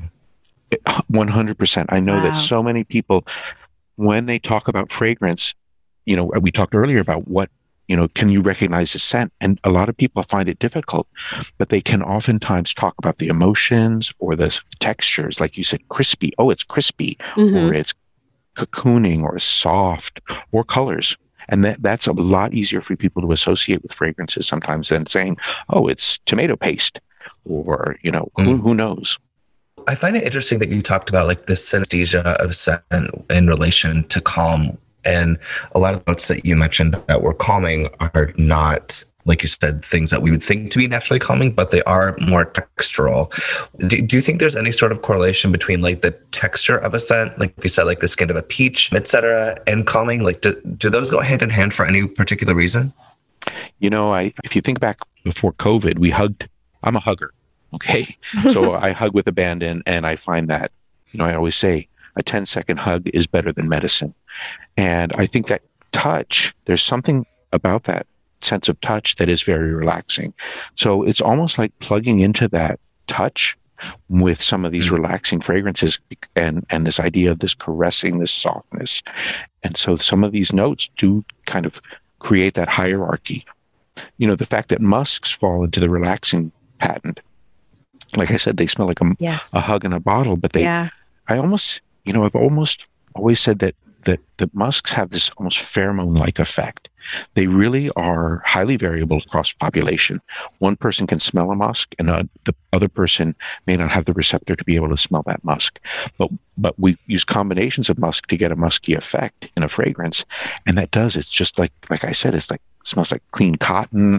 one hundred percent. I know Wow. that so many people, when they talk about fragrance, you know, we talked earlier about what, you know, can you recognize the scent? And a lot of people find it difficult, but they can oftentimes talk about the emotions or the textures, like you said, crispy. Oh, it's crispy, Mhm. or it's cocooning, or soft, or colors. And that, that's a lot easier for people to associate with fragrances sometimes than saying, oh, it's tomato paste, or, you know, who, Mm. who knows? I find it interesting that you talked about like this synesthesia of scent in relation to calm. And a lot of the notes that you mentioned that were calming are not, like you said, things that we would think to be naturally calming, but they are more textural. Do, do you think there's any sort of correlation between like the texture of a scent, like you said, like the skin of a peach, et cetera, and calming? Like, do, do those go hand in hand for any particular reason? You know, I if you think back before COVID, we hugged. I'm a hugger. Okay. So I hug with abandon, and I find that, you know, I always say a ten second hug is better than medicine. And I think that touch, there's something about that sense of touch that is very relaxing. So it's almost like plugging into that touch with some of these Mm. relaxing fragrances and, and this idea of this caressing, this softness. And so some of these notes do kind of create that hierarchy. You know, the fact that musks fall into the relaxing patent. Like I said, they smell like a, Yes. a hug in a bottle, but they, yeah. I almost, you know, I've almost always said that that the musks have this almost pheromone-like effect. They really are highly variable across population. One person can smell a musk, and uh, the other person may not have the receptor to be able to smell that musk. But but we use combinations of musk to get a musky effect in a fragrance, and that does. It's just like like I said, it's like smells like clean cotton,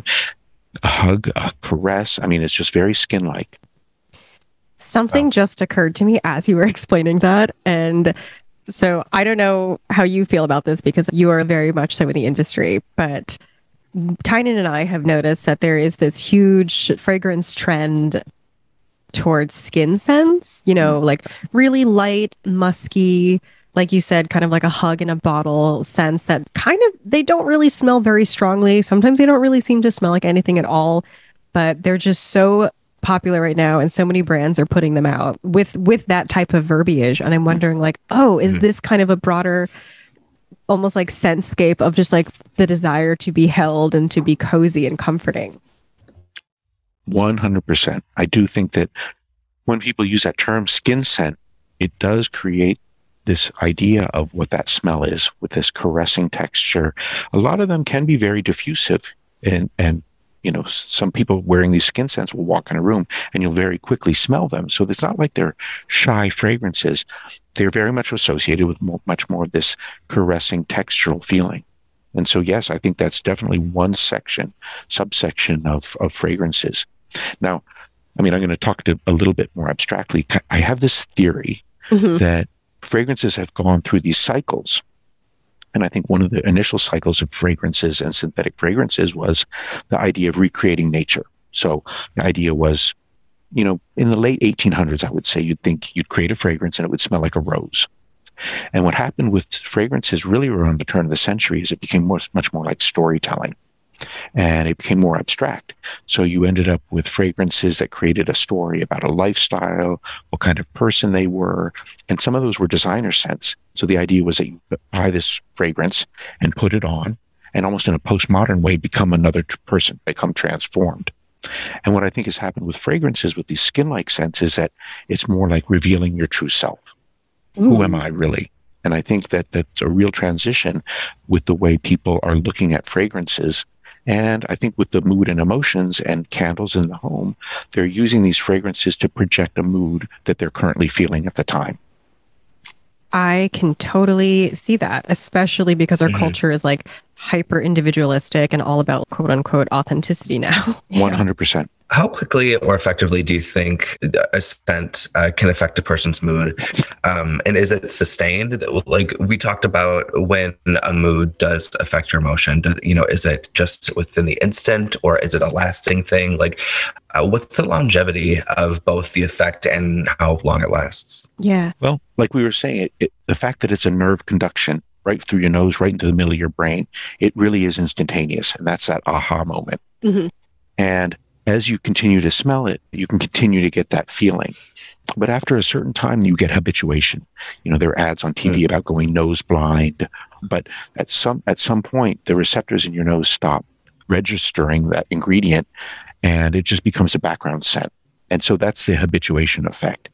a hug, a caress. I mean, it's just very skin-like. Something just occurred to me as you were explaining that. And so I don't know how you feel about this because you are very much so in the industry, but Tynan and I have noticed that there is this huge fragrance trend towards skin scents, you know, like really light, musky, like you said, kind of like a hug in a bottle scents that kind of, they don't really smell very strongly. Sometimes they don't really seem to smell like anything at all, but they're just so popular right now, and so many brands are putting them out with with that type of verbiage. And I'm wondering, like, oh, is this kind of a broader, almost like scentscape of just like the desire to be held and to be cozy and comforting? one hundred percent. I do think that when people use that term skin scent, it does create this idea of what that smell is with this caressing texture. A lot of them can be very diffusive, and, and you know, some people wearing these skin scents will walk in a room and you'll very quickly smell them. So it's not like they're shy fragrances. They're very much associated with mo- much more of this caressing textural feeling. And so, yes, I think that's definitely one section, subsection of, of fragrances. Now, I mean, I'm going to talk to a little bit more abstractly. I have this theory mm-hmm. that fragrances have gone through these cycles. And I think one of the initial cycles of fragrances and synthetic fragrances was the idea of recreating nature. So the idea was, you know, in the late eighteen hundreds, I would say you'd think you'd create a fragrance and it would smell like a rose. And what happened with fragrances really around the turn of the century is it became more, much more like storytelling. And it became more abstract. So you ended up with fragrances that created a story about a lifestyle, what kind of person they were. And some of those were designer scents. So the idea was that you buy this fragrance and put it on and almost in a postmodern way become another t- person, become transformed. And what I think has happened with fragrances, with these skin-like scents, is that it's more like revealing your true self. Ooh. Who am I really? And I think that that's a real transition with the way people are looking at fragrances. And I think with the mood and emotions and candles in the home, they're using these fragrances to project a mood that they're currently feeling at the time. I can totally see that, especially because our mm-hmm. culture is like hyper individualistic and all about quote unquote authenticity now. one hundred percent. How quickly or effectively do you think a scent uh, can affect a person's mood? Um, and is it sustained? Like we talked about when a mood does affect your emotion, do, you know, is it just within the instant or is it a lasting thing? Like uh, what's the longevity of both the effect and how long it lasts? Yeah. Well, like we were saying, it, it, the fact that it's a nerve conduction right through your nose, right into the middle of your brain, it really is instantaneous. And that's that aha moment. Mm-hmm. And as you continue to smell it, you can continue to get that feeling. But after a certain time, you get habituation. You know, there are ads on T V mm. about going nose blind. But at some at some point, the receptors in your nose stop registering that ingredient, and it just becomes a background scent. And so that's the habituation effect.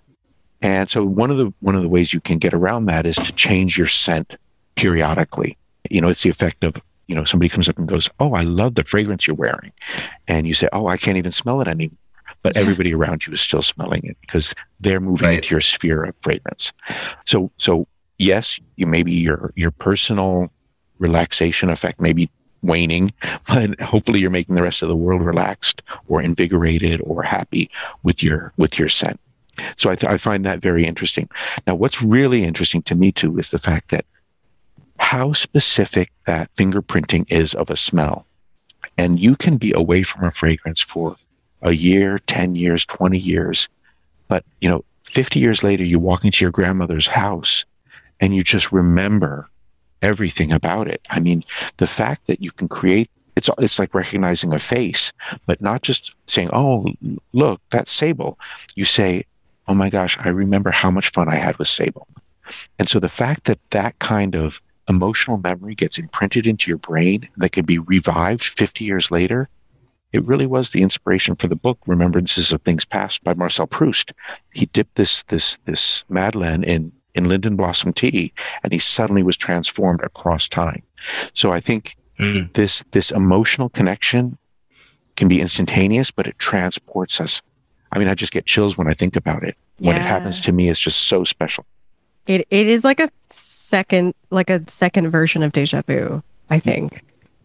And so one of the one of the ways you can get around that is to change your scent periodically. You know, it's the effect of, you know, somebody comes up and goes, "Oh, I love the fragrance you're wearing." And you say, "Oh, I can't even smell it anymore." But yeah. everybody around you is still smelling it because they're moving right. into your sphere of fragrance. So, so yes, you maybe your your personal relaxation effect may be waning, but hopefully you're making the rest of the world relaxed or invigorated or happy with your with your scent. So I, th- I find that very interesting. Now, what's really interesting to me too is the fact that how specific that fingerprinting is of a smell. And you can be away from a fragrance for a year, ten years, twenty years. But, you know, fifty years later, you walk into your grandmother's house and you just remember everything about it. I mean, the fact that you can create, it's it's like recognizing a face, but not just saying, "Oh, look, that's Sable." You say, "Oh my gosh, I remember how much fun I had with Sable." And so the fact that that kind of emotional memory gets imprinted into your brain that can be revived fifty years later, it really was the inspiration for the book Remembrances of Things Past by Marcel Proust. He dipped this this this Madeleine in in linden blossom tea, and he suddenly was transformed across time. So I think mm. this this emotional connection can be instantaneous, but it transports us. I mean, I just get chills when I think about it. Yeah. When it happens to me, it's just so special. It it is like a second, like a second version of deja vu, I think.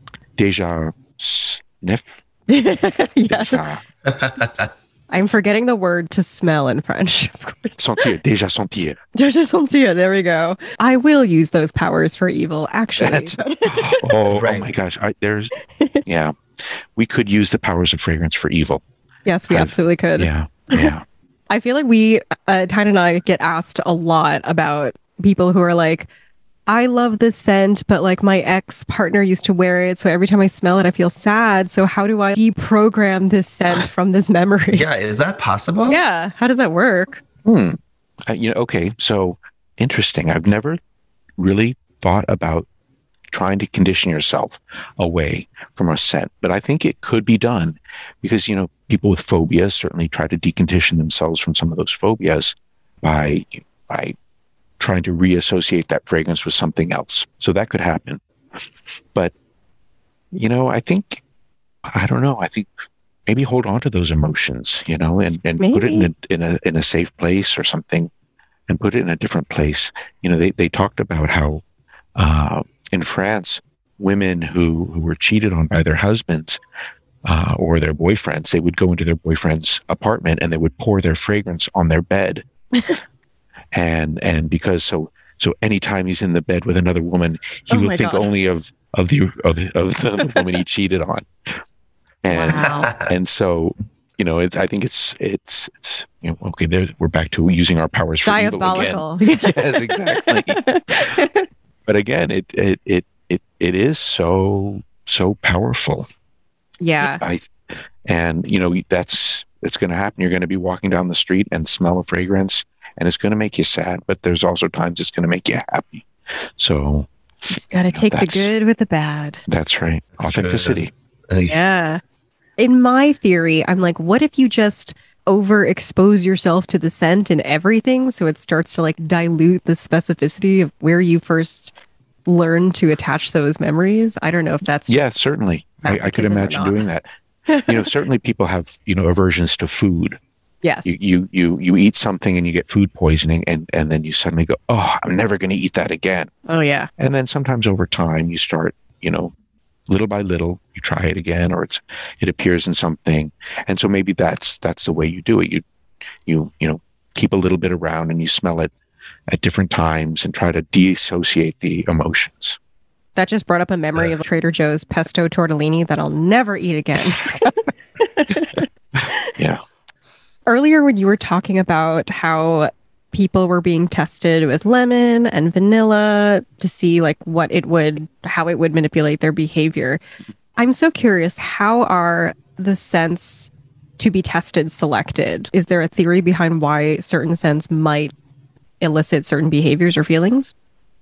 Deja sniff? Yeah. Deja. I'm forgetting the word to smell in French, of course. Sentir, déjà sentir. Déjà sentir, there we go. I will use those powers for evil, actually. oh, right. oh my gosh. I, there's, yeah. We could use the powers of fragrance for evil. Yes, we I've, absolutely could. Yeah, yeah. I feel like we, uh, Tyne and I, get asked a lot about people who are like, I love this scent, but like my ex-partner used to wear it, so every time I smell it, I feel sad. So how do I deprogram this scent from this memory? Yeah, is that possible? Yeah, how does that work? Hmm. Uh, you know, okay, so interesting. I've never really thought about trying to condition yourself away from a scent. But I think it could be done because, you know, people with phobias certainly try to decondition themselves from some of those phobias by, by trying to reassociate that fragrance with something else. So that could happen. But, you know, I think, I don't know, I think maybe hold on to those emotions, you know, and, and put it in a, in a, in a safe place or something, and put it in a different place. You know, they, they talked about how, uh, in France, women who, who were cheated on by their husbands, uh, or their boyfriends, they would go into their boyfriend's apartment and they would pour their fragrance on their bed. and, and because so, so anytime he's in the bed with another woman, he Oh would my think God. only of, of the, of, of the woman he cheated on. And, Wow. and so, you know, it's, I think it's, it's, it's, you know, okay, there, we're back to using our powers for evil again. Diabolical. Yes, exactly. But again, it, it, it, it, it is so, so powerful. Yeah. I, and you know, that's, it's going to happen. You're going to be walking down the street and smell a fragrance, and it's going to make you sad, but there's also times it's going to make you happy. So Just got to know, take the that's- good with the bad. that's right. That's true. Authenticity. Yeah. In my theory, I'm like, what if you just overexpose yourself to the scent and everything so it starts to like dilute the specificity of where you first learned to attach those memories? I don't know if that's just Yeah, certainly. I, I could masochism or imagine not. doing that. You know, certainly people have, you know, aversions to food. yes. You, you, you, you eat something and you get food poisoning, and, and then you suddenly go, oh, I'm never going to eat that again. Oh yeah. And then sometimes over time you start, you know, little by little, you try it again, or it's, it appears in something. And so maybe that's, that's the way you do it. You, you, you know, keep a little bit around and you smell it at different times and try to dissociate the emotions. That just brought up a memory of Trader Joe's pesto tortellini that I'll never eat again. Yeah. Earlier, when you were talking about how people were being tested with lemon and vanilla to see like what it would, how it would manipulate their behavior, I'm so curious, how are the scents to be tested selected? Is there a theory behind why certain scents might elicit certain behaviors or feelings?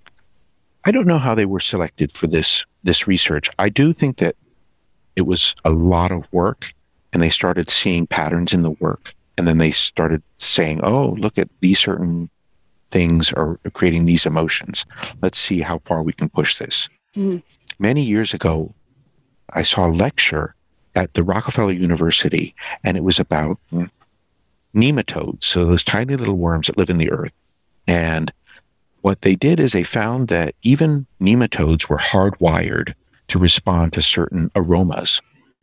I don't know how they were selected for this this research. I do think that it was a lot of work, and they started seeing patterns in the work, and then they started saying, "Oh, look at these certain things are creating these emotions. Let's see how far we can push this." Mm. Many years ago, I saw a lecture at the Rockefeller University, and it was about mm, nematodes, so those tiny little worms that live in the earth. And what they did is they found that even nematodes were hardwired to respond to certain aromas.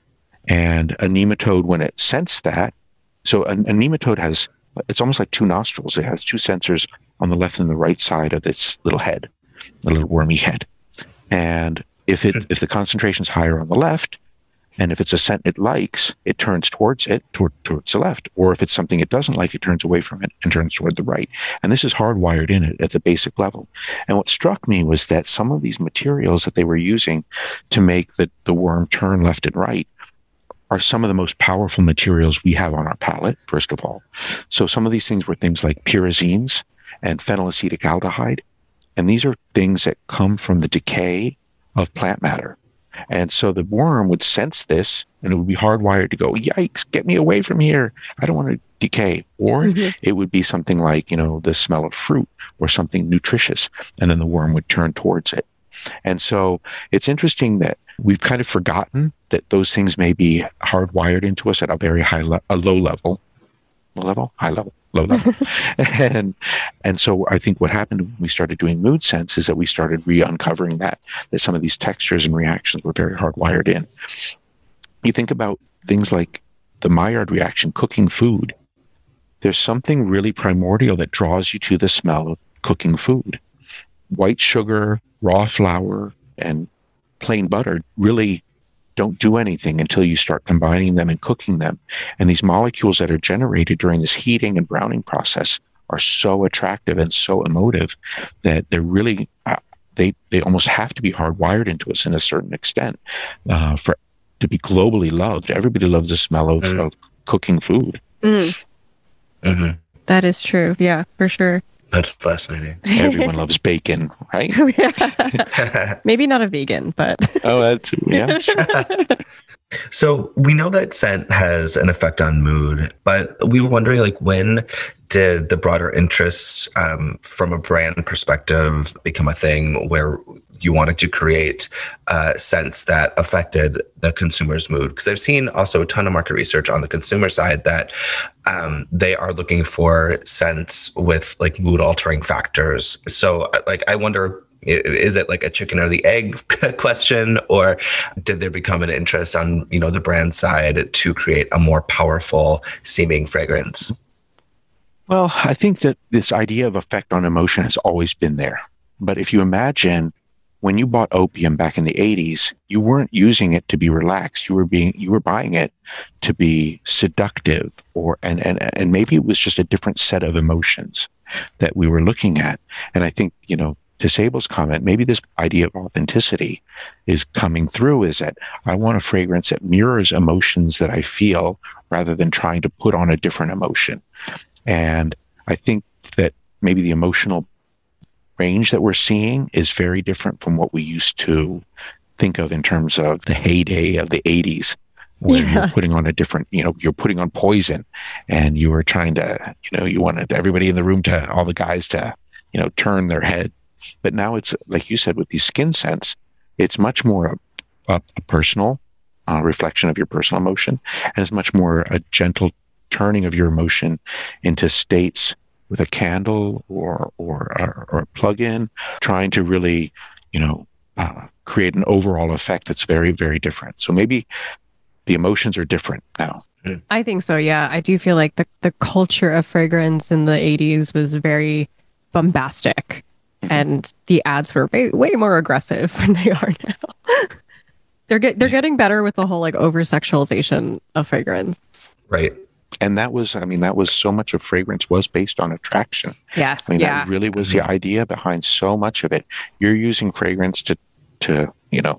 And a nematode, when it sensed that, so a, a nematode has, it's almost like two nostrils. It has two sensors on the left and the right side of its little head, the little wormy head. And if it if the concentration is higher on the left, and if it's a scent it likes, it turns towards it, toward, towards the left. Or if it's something it doesn't like, it turns away from it and turns toward the right. And this is hardwired in it at the basic level. And what struck me was that some of these materials that they were using to make the, the worm turn left and right are some of the most powerful materials we have on our palate, first of all. So some of these things were things like pyrazines and phenylacetic And these are things that come from the decay of plant matter. And so the worm would sense this, and it would be hardwired to go, yikes, get me away from here. I don't want to decay. Or Mhm. it would be something like, you know, the smell of fruit or something nutritious. And then the worm would turn towards it. And so it's interesting that we've kind of forgotten that those things may be hardwired into us at a very high, le- a low level, low level, high level, low level. and, and so I think what happened when we started doing mood sense is that we started re-uncovering that, that some of these textures and reactions were very hardwired in. You think about things like the Maillard reaction, cooking food. There's something really primordial that draws you to the smell of cooking food. White sugar, raw flour, and plain butter really don't do anything until you start combining them and cooking them. And these molecules that are generated during this heating and browning process are so attractive and so emotive that they're really, uh, they, they almost have to be hardwired into us in a certain extent uh, for to be globally loved. Everybody loves the smell of, Mm. of cooking food. Mm, Mm-hmm. that is true. Yeah, for sure. That's fascinating. Everyone loves bacon, right? Yeah. Maybe not a vegan, but Oh, that's yeah. That's true. So we know that scent has an effect on mood, but we were wondering, like, when did the broader interest um, from a brand perspective become a thing where you wanted to create uh, scents that affected the consumer's mood? Because I've seen also a ton of market research on the consumer side that um, they are looking for scents with like mood altering factors. So like, I wonder, is it like a chicken or the egg question, or did there become an interest on, you know, the brand side to create a more powerful seeming fragrance? Well, I think that this idea of effect on emotion has always been there. But if you imagine when you bought opium back in the eighties, you weren't using it to be relaxed. You were being, you were buying it to be seductive, or, and, and, and maybe it was just a different set of emotions that we were looking at. And I think, you know, to Sable's comment, maybe this idea of authenticity is coming through, is that I want a fragrance that mirrors emotions that I feel rather than trying to put on a different emotion. And I think that maybe the emotional range that we're seeing is very different from what we used to think of in terms of the heyday of the eighties, when yeah. you're putting on a different, you know, you're putting on Poison, and you were trying to, you know, you wanted everybody in the room to, all the guys to, you know, turn their head. But now it's, like you said, with these skin scents, it's much more a, a, a personal uh, reflection of your personal emotion, and it's much more a gentle turning of your emotion into states with a candle or or or, or a plug-in, trying to really, you know, uh, create an overall effect that's very, very different. So maybe the emotions are different now. I think so. Yeah, I do feel like the the culture of fragrance in the eighties was very bombastic. And the ads were way, way more aggressive than they are now. they're get, they're getting better with the whole like over sexualization of fragrance. Right. And that was, I mean, that was so much of fragrance was based on attraction. Yes. I mean, yeah. that really was the idea behind so much of it. You're using fragrance to, to, you know,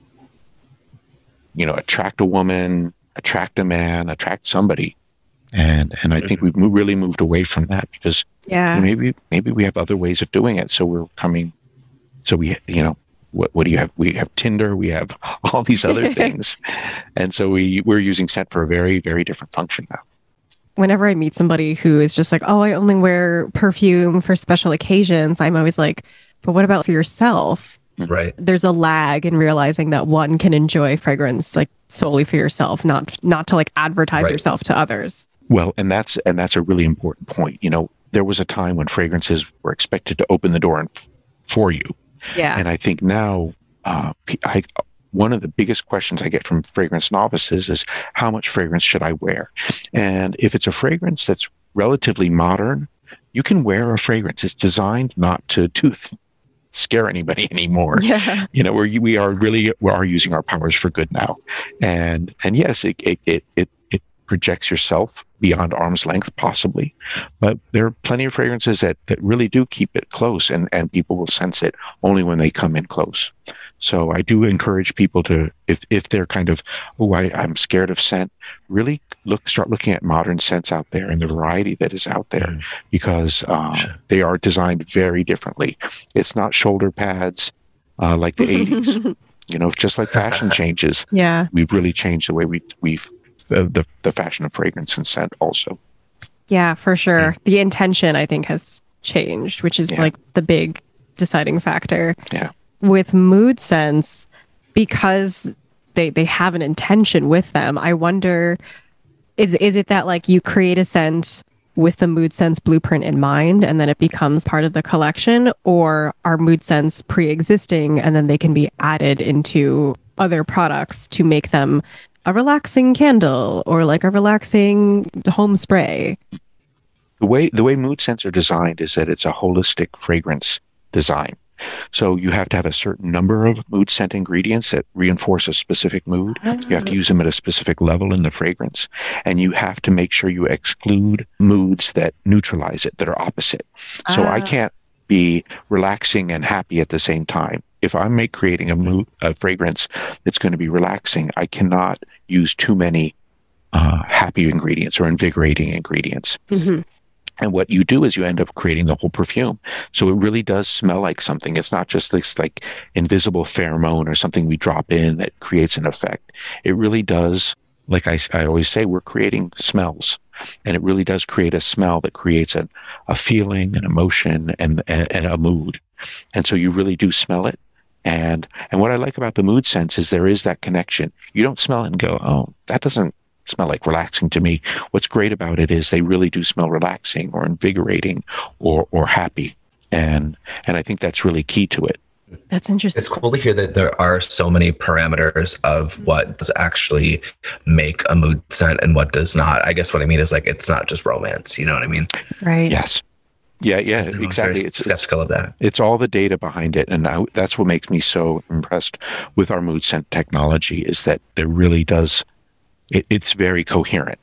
you know, attract a woman, attract a man, attract somebody. And, and I think we've really moved away from that, because yeah, maybe, maybe we have other ways of doing it. So we're coming, so we, you know, what, what do you have? We have Tinder, we have all these other things. And so we, we're using scent for a very, very different function now. Whenever I meet somebody who is just like, oh, I only wear perfume for special occasions, I'm always like, but what about for yourself? Right. There's a lag in realizing that one can enjoy fragrance like solely for yourself, not not to like advertise right. yourself to others. Well, and that's and that's a really important point. You know, there was a time when fragrances were expected to open the door and f- for you. Yeah. And I think now, uh, I, one of the biggest questions I get from fragrance novices is, how much fragrance should I wear? And if it's a fragrance that's relatively modern, you can wear a fragrance. It's designed not to tooth scare anybody anymore. Yeah. You know, we we are really we are using our powers for good now. And and yes, it it it it, it projects yourself beyond arm's length, possibly. But there are plenty of fragrances that, that really do keep it close, and, and people will sense it only when they come in close. So I do encourage people to, if if they're kind of, oh, I, I'm scared of scent, really look, start looking at modern scents out there and the variety that is out there, mm. because uh, sure. they are designed very differently. It's not shoulder pads uh, like the eighties. You know, just like fashion changes. Yeah, we've really changed the way we we've the the, the fashion of fragrance and scent also. Yeah, for sure. Mm. The intention, I think, has changed, which is yeah. like the big deciding factor. Yeah. With mood scents, because they they have an intention with them, I wonder, is is it that like you create a scent with the mood sense blueprint in mind and then it becomes part of the collection, or are mood scents pre-existing and then they can be added into other products to make them a relaxing candle or like a relaxing home spray? The way the way mood scents are designed is that it's a holistic fragrance design. So you have to have a certain number of mood scent ingredients that reinforce a specific mood. You have to use them at a specific level in the fragrance. And you have to make sure you exclude moods that neutralize it, that are opposite. So uh. I can't be relaxing and happy at the same time. If I'm make, creating a mood, a fragrance that's going to be relaxing, I cannot use too many uh, happy ingredients or invigorating ingredients. Mm-hmm. And what you do is you end up creating the whole perfume. So it really does smell like something. It's not just this like invisible pheromone or something we drop in that creates an effect. It really does, like I, I always say, we're creating smells. And it really does create a smell that creates a, a feeling, an emotion, and, and, and a mood. And so you really do smell it. And and what I like about the mood sense is there is that connection. You don't smell it and go, oh, that doesn't smell like relaxing to me. What's great about it is they really do smell relaxing or invigorating or or happy. And and I think that's really key to it. That's interesting. It's cool to hear that there are so many parameters of what does actually make a mood scent and what does not. I guess what I mean is like, it's not just romance. You know what I mean? Right. Yes. Yeah, yeah, I'm exactly. very It's skeptical it's, of that. It's all the data behind it. And I, that's what makes me so impressed with our mood scent technology is that there really does, it, it's very coherent.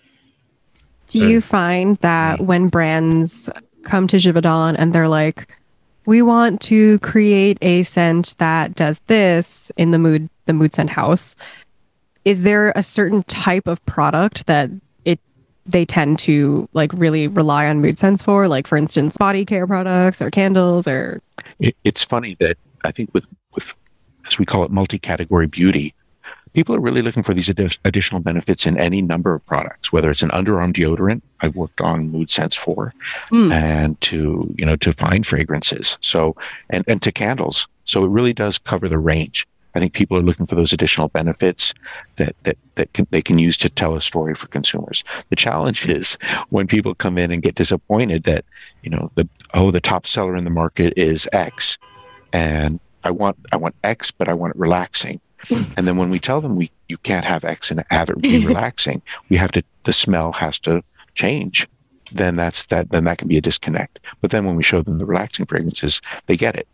Do you find that when brands come to Givaudan and they're like, we want to create a scent that does this in the mood, the mood scent house, is there a certain type of product that it they tend to like really rely on mood scents for? Like, for instance, body care products or candles or... It, it's funny that I think with, with, as we call it, multi-category beauty, people are really looking for these adi- additional benefits in any number of products, whether it's an underarm deodorant I've worked on mood scents for, mm. and to, you know, to fine fragrances. So, and, and to candles. So it really does cover the range. I think people are looking for those additional benefits that, that, that can, they can use to tell a story for consumers. The challenge is when people come in and get disappointed that, you know, the, oh, the top seller in the market is X and I want, I want X, but I want it relaxing. And then when we tell them we you can't have X and have it be relaxing, we have to the smell has to change. Then that's that. Then that can be a disconnect. But then when we show them the relaxing fragrances, they get it.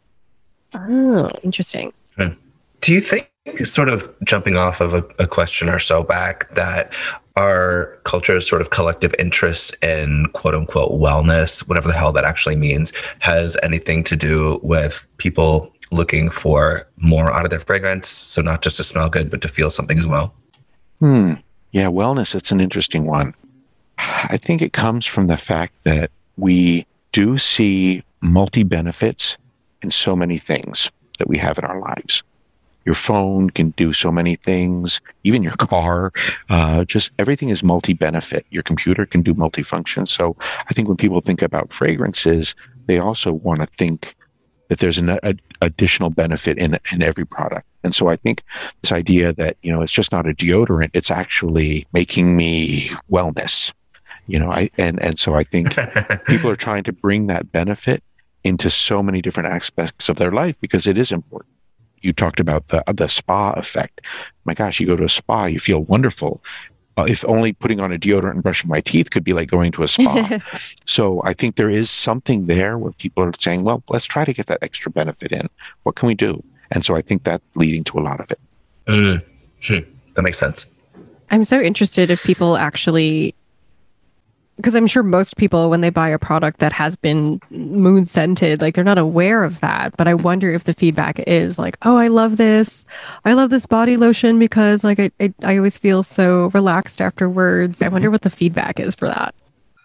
Oh, interesting. Do you think, sort of jumping off of a, a question or so back, that our culture's sort of collective interest in quote unquote wellness, whatever the hell that actually means, has anything to do with people looking for more out of their fragrance? So not just to smell good, but to feel something as well. Hmm. Yeah, wellness, it's an interesting one. I think it comes from the fact that we do see multi-benefits in so many things that we have in our lives. Your phone can do so many things, even your car, uh, just everything is multi-benefit. Your computer can do multifunction. So I think when people think about fragrances, they also want to think that there's an a, additional benefit in in every product. And so I think this idea that, you know, it's just not a deodorant, it's actually making me wellness, you know, I, and, and so I think people are trying to bring that benefit into so many different aspects of their life because it is important. You talked about the, the spa effect. My gosh, you go to a spa, you feel wonderful. Uh, if only putting on a deodorant and brushing my teeth could be like going to a spa. So I think there is something there where people are saying, well, let's try to get that extra benefit in. What can we do? And so I think that's leading to a lot of it. Mm-hmm. That makes sense. I'm so interested if people actually, because I'm sure most people, when they buy a product that has been mood scented, like they're not aware of that. But I wonder if the feedback is like, oh, I love this. I love this body lotion because like I, I, I always feel so relaxed afterwards. I wonder what the feedback is for that.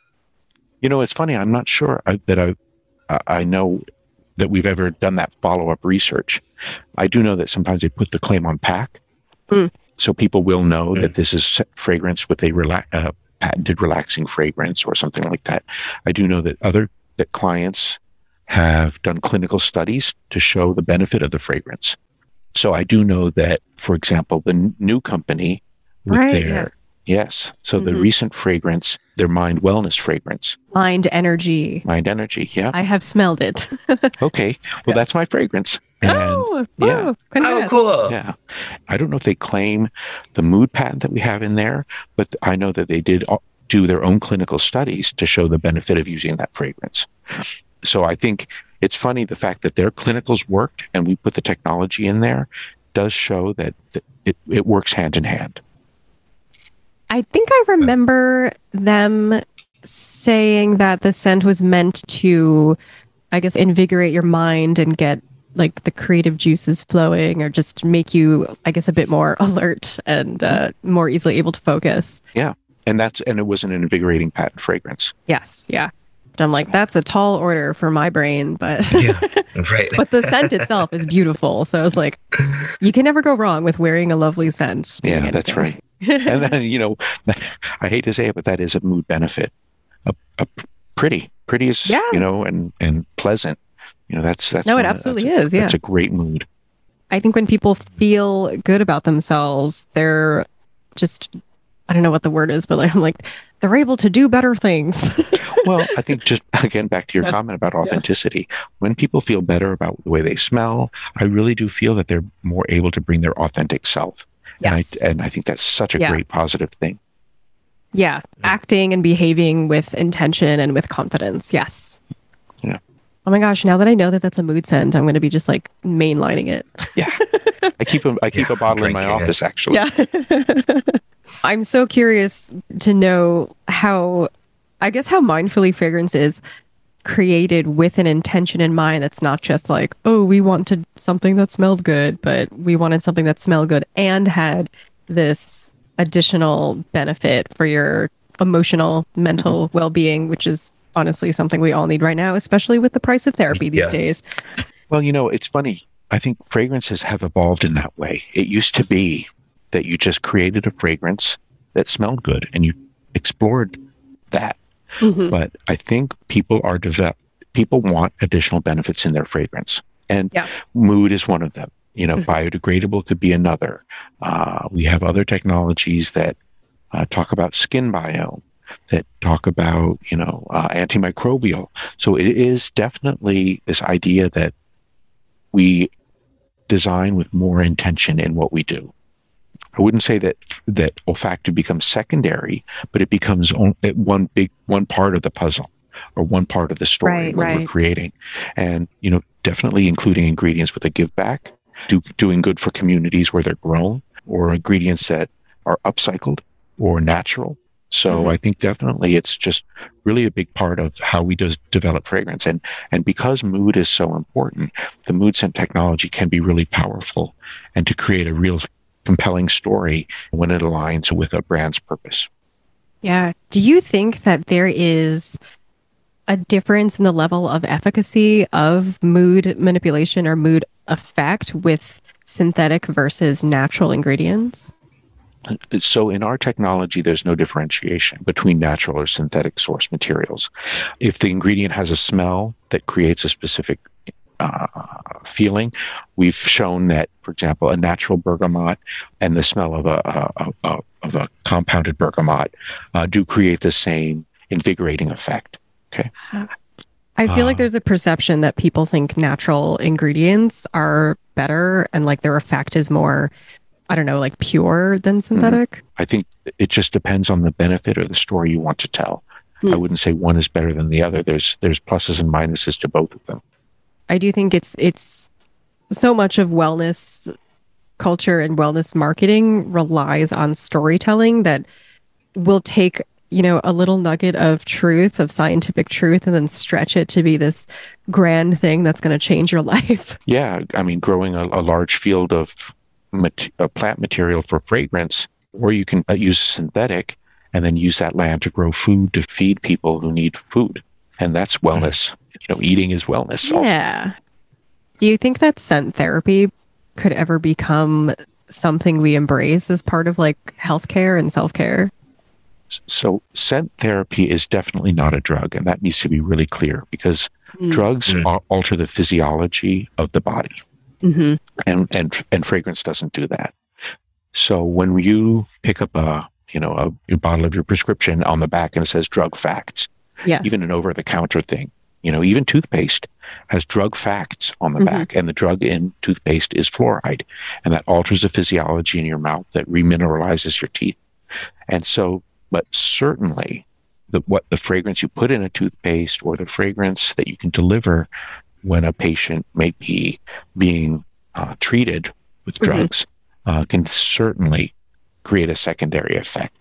You know, it's funny. I'm not sure I, that I, I know that we've ever done that follow-up research. I do know that sometimes they put the claim on pack. Mm. So people will know mm. that this is fragrance with a relax, uh, patented relaxing fragrance or something like that. I do know that other that clients have done clinical studies to show the benefit of the fragrance. So I do know that, for example, the n- new company with right, their yeah. yes, so mm-hmm. the recent fragrance, their Mind Wellness fragrance, Mind Energy, Mind Energy, yeah. I have smelled it. Okay, well yeah. That's my fragrance. And oh, yeah. Oh, cool. Yeah. I don't know if they claim the mood patent that we have in there, but I know that they did do their own clinical studies to show the benefit of using that fragrance. So I think it's funny the fact that their clinicals worked and we put the technology in there does show that it, it works hand in hand. I think I remember them saying that the scent was meant to, I guess, invigorate your mind and get like the creative juices flowing or just make you, I guess, a bit more alert and uh, more easily able to focus. Yeah. And that's, and it was an invigorating patent fragrance. Yes. Yeah. I'm like, that's a tall order for my brain, but Yeah, right. but the scent itself is beautiful. So I was like, you can never go wrong with wearing a lovely scent. Yeah, Anything. that's right. And then, you know, I hate to say it, but that is a mood benefit. A, a pretty, pretty is, Yeah. you know, and, and pleasant. You know, that's, that's, No, it one of- absolutely that's a- is, yeah. That's a great mood. I think when people feel good about themselves, they're just, I don't know what the word is, but like, I'm like, they're able to do better things. Well, I think just again, back to your Yeah. comment about authenticity, when people feel better about the way they smell, I really do feel that they're more able to bring their authentic self. Yes. And I, and I think that's such a Yeah. great positive thing. Yeah. Acting and behaving with intention and with confidence. Yes. Yeah. Oh my gosh. Now that I know that that's a mood scent, I'm going to be just like mainlining it. Yeah. I keep a, I keep Yeah, a bottle in my drinking it. office, actually. Yeah. I'm so curious to know how, I guess, how mindfully fragrance is created with an intention in mind that's not just like, oh, we wanted something that smelled good, but we wanted something that smelled good and had this additional benefit for your emotional, mental well-being, which is honestly something we all need right now, especially with the price of therapy these Yeah. days. Well, you know, it's funny. I think fragrances have evolved in that way. It used to be that you just created a fragrance that smelled good and you explored that. Mhm. But I think people are develop people want additional benefits in their fragrance, and Yeah. mood is one of them. You know, Mhm. biodegradable could be another. Uh, we have other technologies that uh, talk about skin biome, that talk about, you know, uh, antimicrobial. So it is definitely this idea that we design with more intention in what we do. I wouldn't say that that olfactory becomes secondary, but it becomes on, it- one big one part of the puzzle or one part of the story Right, when we're right. creating. And you know, definitely including ingredients with a give back, do, doing good for communities where they're grown, or ingredients that are upcycled or natural. So Mhm. I think definitely it's just really a big part of how we does develop fragrance. And and because mood is so important, the mood scent technology can be really powerful and to create a real compelling story when it aligns with a brand's purpose. Yeah. Do you think that there is a difference in the level of efficacy of mood manipulation or mood effect with synthetic versus natural ingredients? So in our technology, there's no differentiation between natural or synthetic source materials. If the ingredient has a smell that creates a specific uh, feeling, we've shown that, for example, a natural bergamot and the smell of a, a, a of a compounded bergamot uh, do create the same invigorating effect. Okay. I feel like Uh, there's a perception that people think natural ingredients are better and like their effect is more, I don't know, like pure than synthetic. I think it just depends on the benefit or the story you want to tell. Hmm. I wouldn't say one is better than the other. There's there's pluses and minuses to both of them. I do think it's it's so much of wellness culture and wellness marketing relies on storytelling that will take, you know, a little nugget of truth, of scientific truth, and then stretch it to be this grand thing that's going to change your life. Yeah, I mean, growing a, a large field of mat- uh, plant material for fragrance, or you can uh, use synthetic and then use that land to grow food to feed people who need food, and that's wellness. You know, eating is wellness. Also. Yeah. Do you think that scent therapy could ever become something we embrace as part of like healthcare and self-care? So scent therapy is definitely not a drug, and that needs to be really clear because Mm. drugs Mm. al- alter the physiology of the body, Mm-hmm. and and and fragrance doesn't do that. So when you pick up a you know a, a bottle of your prescription on the back and it says drug facts, Yeah. even an over-the-counter thing, you know, even toothpaste has drug facts on the Mhm. back, and the drug in toothpaste is fluoride, and that alters the physiology in your mouth that remineralizes your teeth. And so, but certainly, the what the fragrance you put in a toothpaste or the fragrance that you can deliver when a patient may be being uh, treated with Mhm. drugs uh, can certainly create a secondary effect.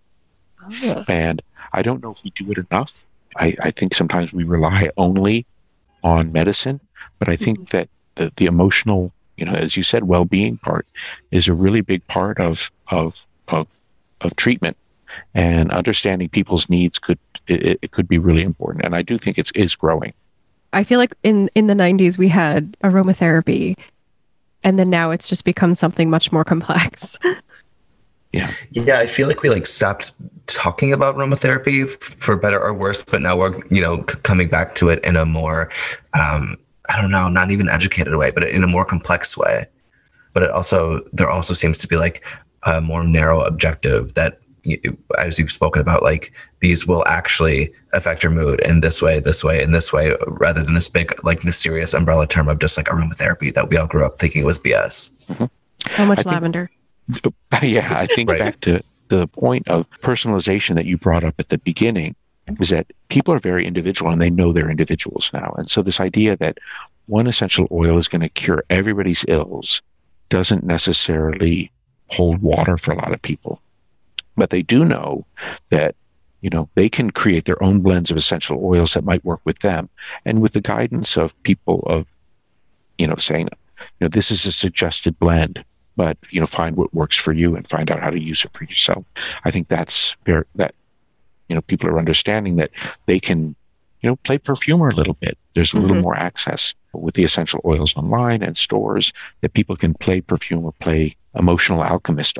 Oh. And I don't know if we do it enough. I, I think sometimes we rely only on medicine, but I think that the, the emotional, you know, as you said, well-being part is a really big part of of of, of treatment. and understanding people's needs could it, it could be really important. And I do think it's is growing. I feel like in, in the nineties, we had aromatherapy, and then now it's just become something much more complex. Yeah. Yeah, I feel like we like stopped talking about aromatherapy f- for better or worse, but now we're, you know, c- coming back to it in a more, um, I don't know, not even educated way, but in a more complex way. But it also, there also seems to be like a more narrow objective that, you, as you've spoken about, like these will actually affect your mood in this way, this way, and this way, rather than this big, like mysterious umbrella term of just like aromatherapy that we all grew up thinking was B S. Mm-hmm. So much I think- lavender. Yeah, I think Right. back to the point of personalization that you brought up at the beginning is that people are very individual and they know they're individuals now. And so this idea that one essential oil is going to cure everybody's ills doesn't necessarily hold water for a lot of people. But they do know that, you know, they can create their own blends of essential oils that might work with them. And with the guidance of people of, you know, saying, you know, this is a suggested blend, but, you know, find what works for you and find out how to use it for yourself. I think that's very, that, you know, people are understanding that they can, you know, play perfumer a little bit. There's a little Mhm. more access with the essential oils online and stores that people can play perfumer, play emotional alchemist.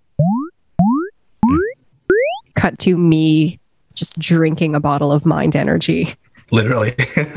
Cut to me just drinking a bottle of mind energy, Literally.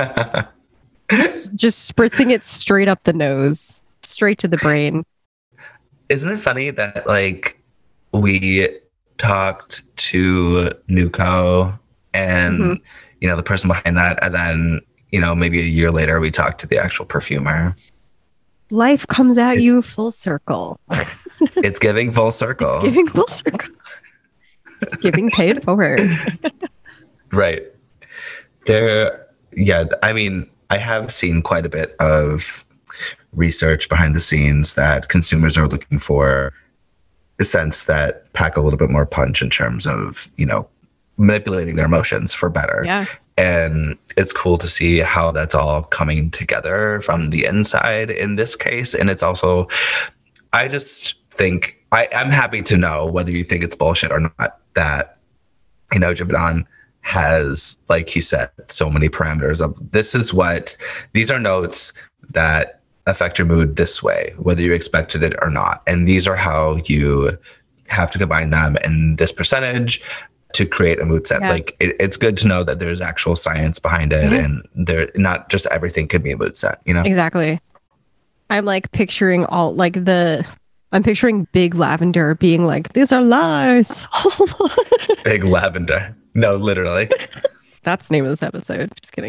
just, just spritzing it straight up the nose, straight to the brain. Isn't it funny that like we talked to Nuco and Mhm. you know the person behind that, and then you know maybe a year later we talked to the actual perfumer. Life comes at It's- you full circle. It's giving full circle. It's giving full circle. It's giving paid forward. Right. There, yeah, I mean, I have seen quite a bit of research behind the scenes that consumers are looking for scents that pack a little bit more punch in terms of, you know, manipulating their emotions for better. Yeah. And it's cool to see how that's all coming together from the inside in this case. And it's also, I just think, I, I'm happy to know whether you think it's bullshit or not, that, you know, Javadan has, like he said, so many parameters of this is what, these are notes that affect your mood this way, whether you expected it or not. And these are how you have to combine them in this percentage to create a mood set. Yeah. Like it, it's good to know that there's actual science behind it, Yeah. and there not just everything could be a mood set, you know? Exactly. I'm like picturing all like the I'm picturing Big Lavender being like, these are lies. Big lavender. No, literally. That's the name of this episode. Just kidding.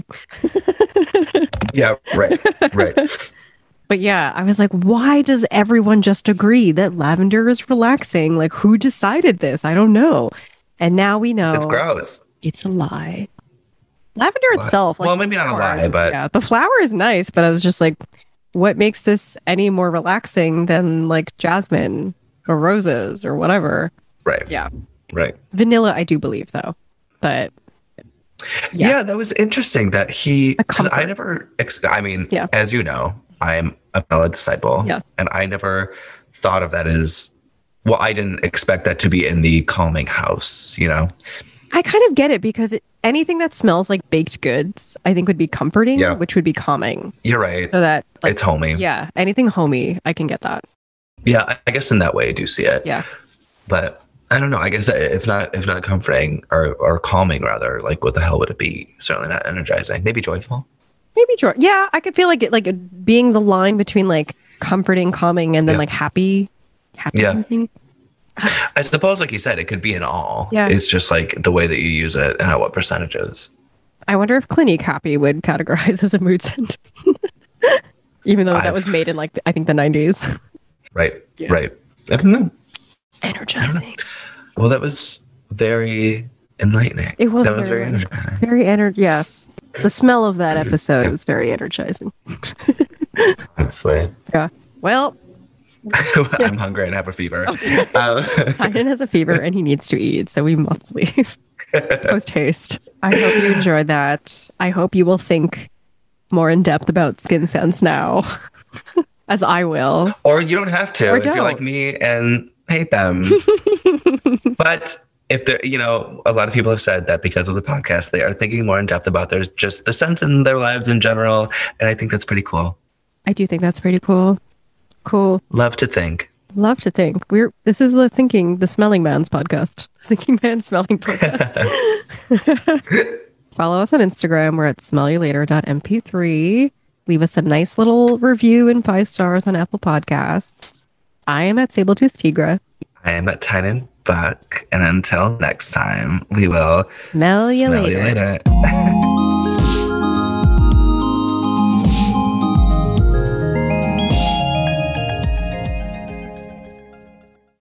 Yeah, right. Right. But yeah, I was like, why does everyone just agree that lavender is relaxing? Like, who decided this? I don't know. And now we know It's gross. it's a lie. Lavender Lie. itself, like, Well, maybe not a flower- lie, but- yeah, the flower is nice. But I was just like, what makes this any more relaxing than like jasmine or roses or whatever? Right. Yeah, Right. vanilla, I do believe though, but Yeah. Yeah. that was interesting that he, A because I comfort. never, ex- I mean, Yeah. as you know, I'm a Bella disciple. Yeah. And I never thought of that as, well, I didn't expect that to be in the calming house, you know? I kind of get it because it, anything that smells like baked goods, I think would be comforting, Yeah. which would be calming. You're right. So that like, It's homey. yeah, anything homey, I can get that. Yeah. I- I guess in that way I do see it. Yeah. But I don't know. I guess if not, if not comforting or, or calming rather, like what the hell would it be? Certainly not energizing. Maybe joyful. Maybe joy. Yeah, I could feel like it, like it being the line between like comforting, calming, and then Yeah. like happy, happy. Yeah. Something. I suppose, like you said, it could be in all. Yeah. It's just like the way that you use it and at what percentages. I wonder if Clinique Happy would categorize as a mood scent, even though that I've- was made in like I think the nineties. Right. Yeah. Right. I don't know. Energizing. Well, that was very enlightening. It was That was very very energizing. Very ener. Yes, the smell of that episode was very energizing. Honestly. Yeah. Well, I'm hungry and have a fever. Um, Simon has a fever and he needs to eat, so we must leave. Post haste. I hope you enjoyed that. I hope you will think more in depth about skin scents now, as I will. or you don't have to Or if you're like don't. me and hate them. But if they're, you know, a lot of people have said that because of the podcast, they are thinking more in depth about their just the sense in their lives in general. And I think that's pretty cool. I do think that's pretty cool. Cool. Love to think. Love to think. We're this is the thinking, the Smelling Man's podcast. Thinking Man Smelling Podcast. Follow us on Instagram. We're at smell you later dot m p three. Leave us a nice little review and five stars on Apple Podcasts. I am at Sabletooth Tigra. I am at Titan Buck. And until next time, we will Smell you smell later. you later.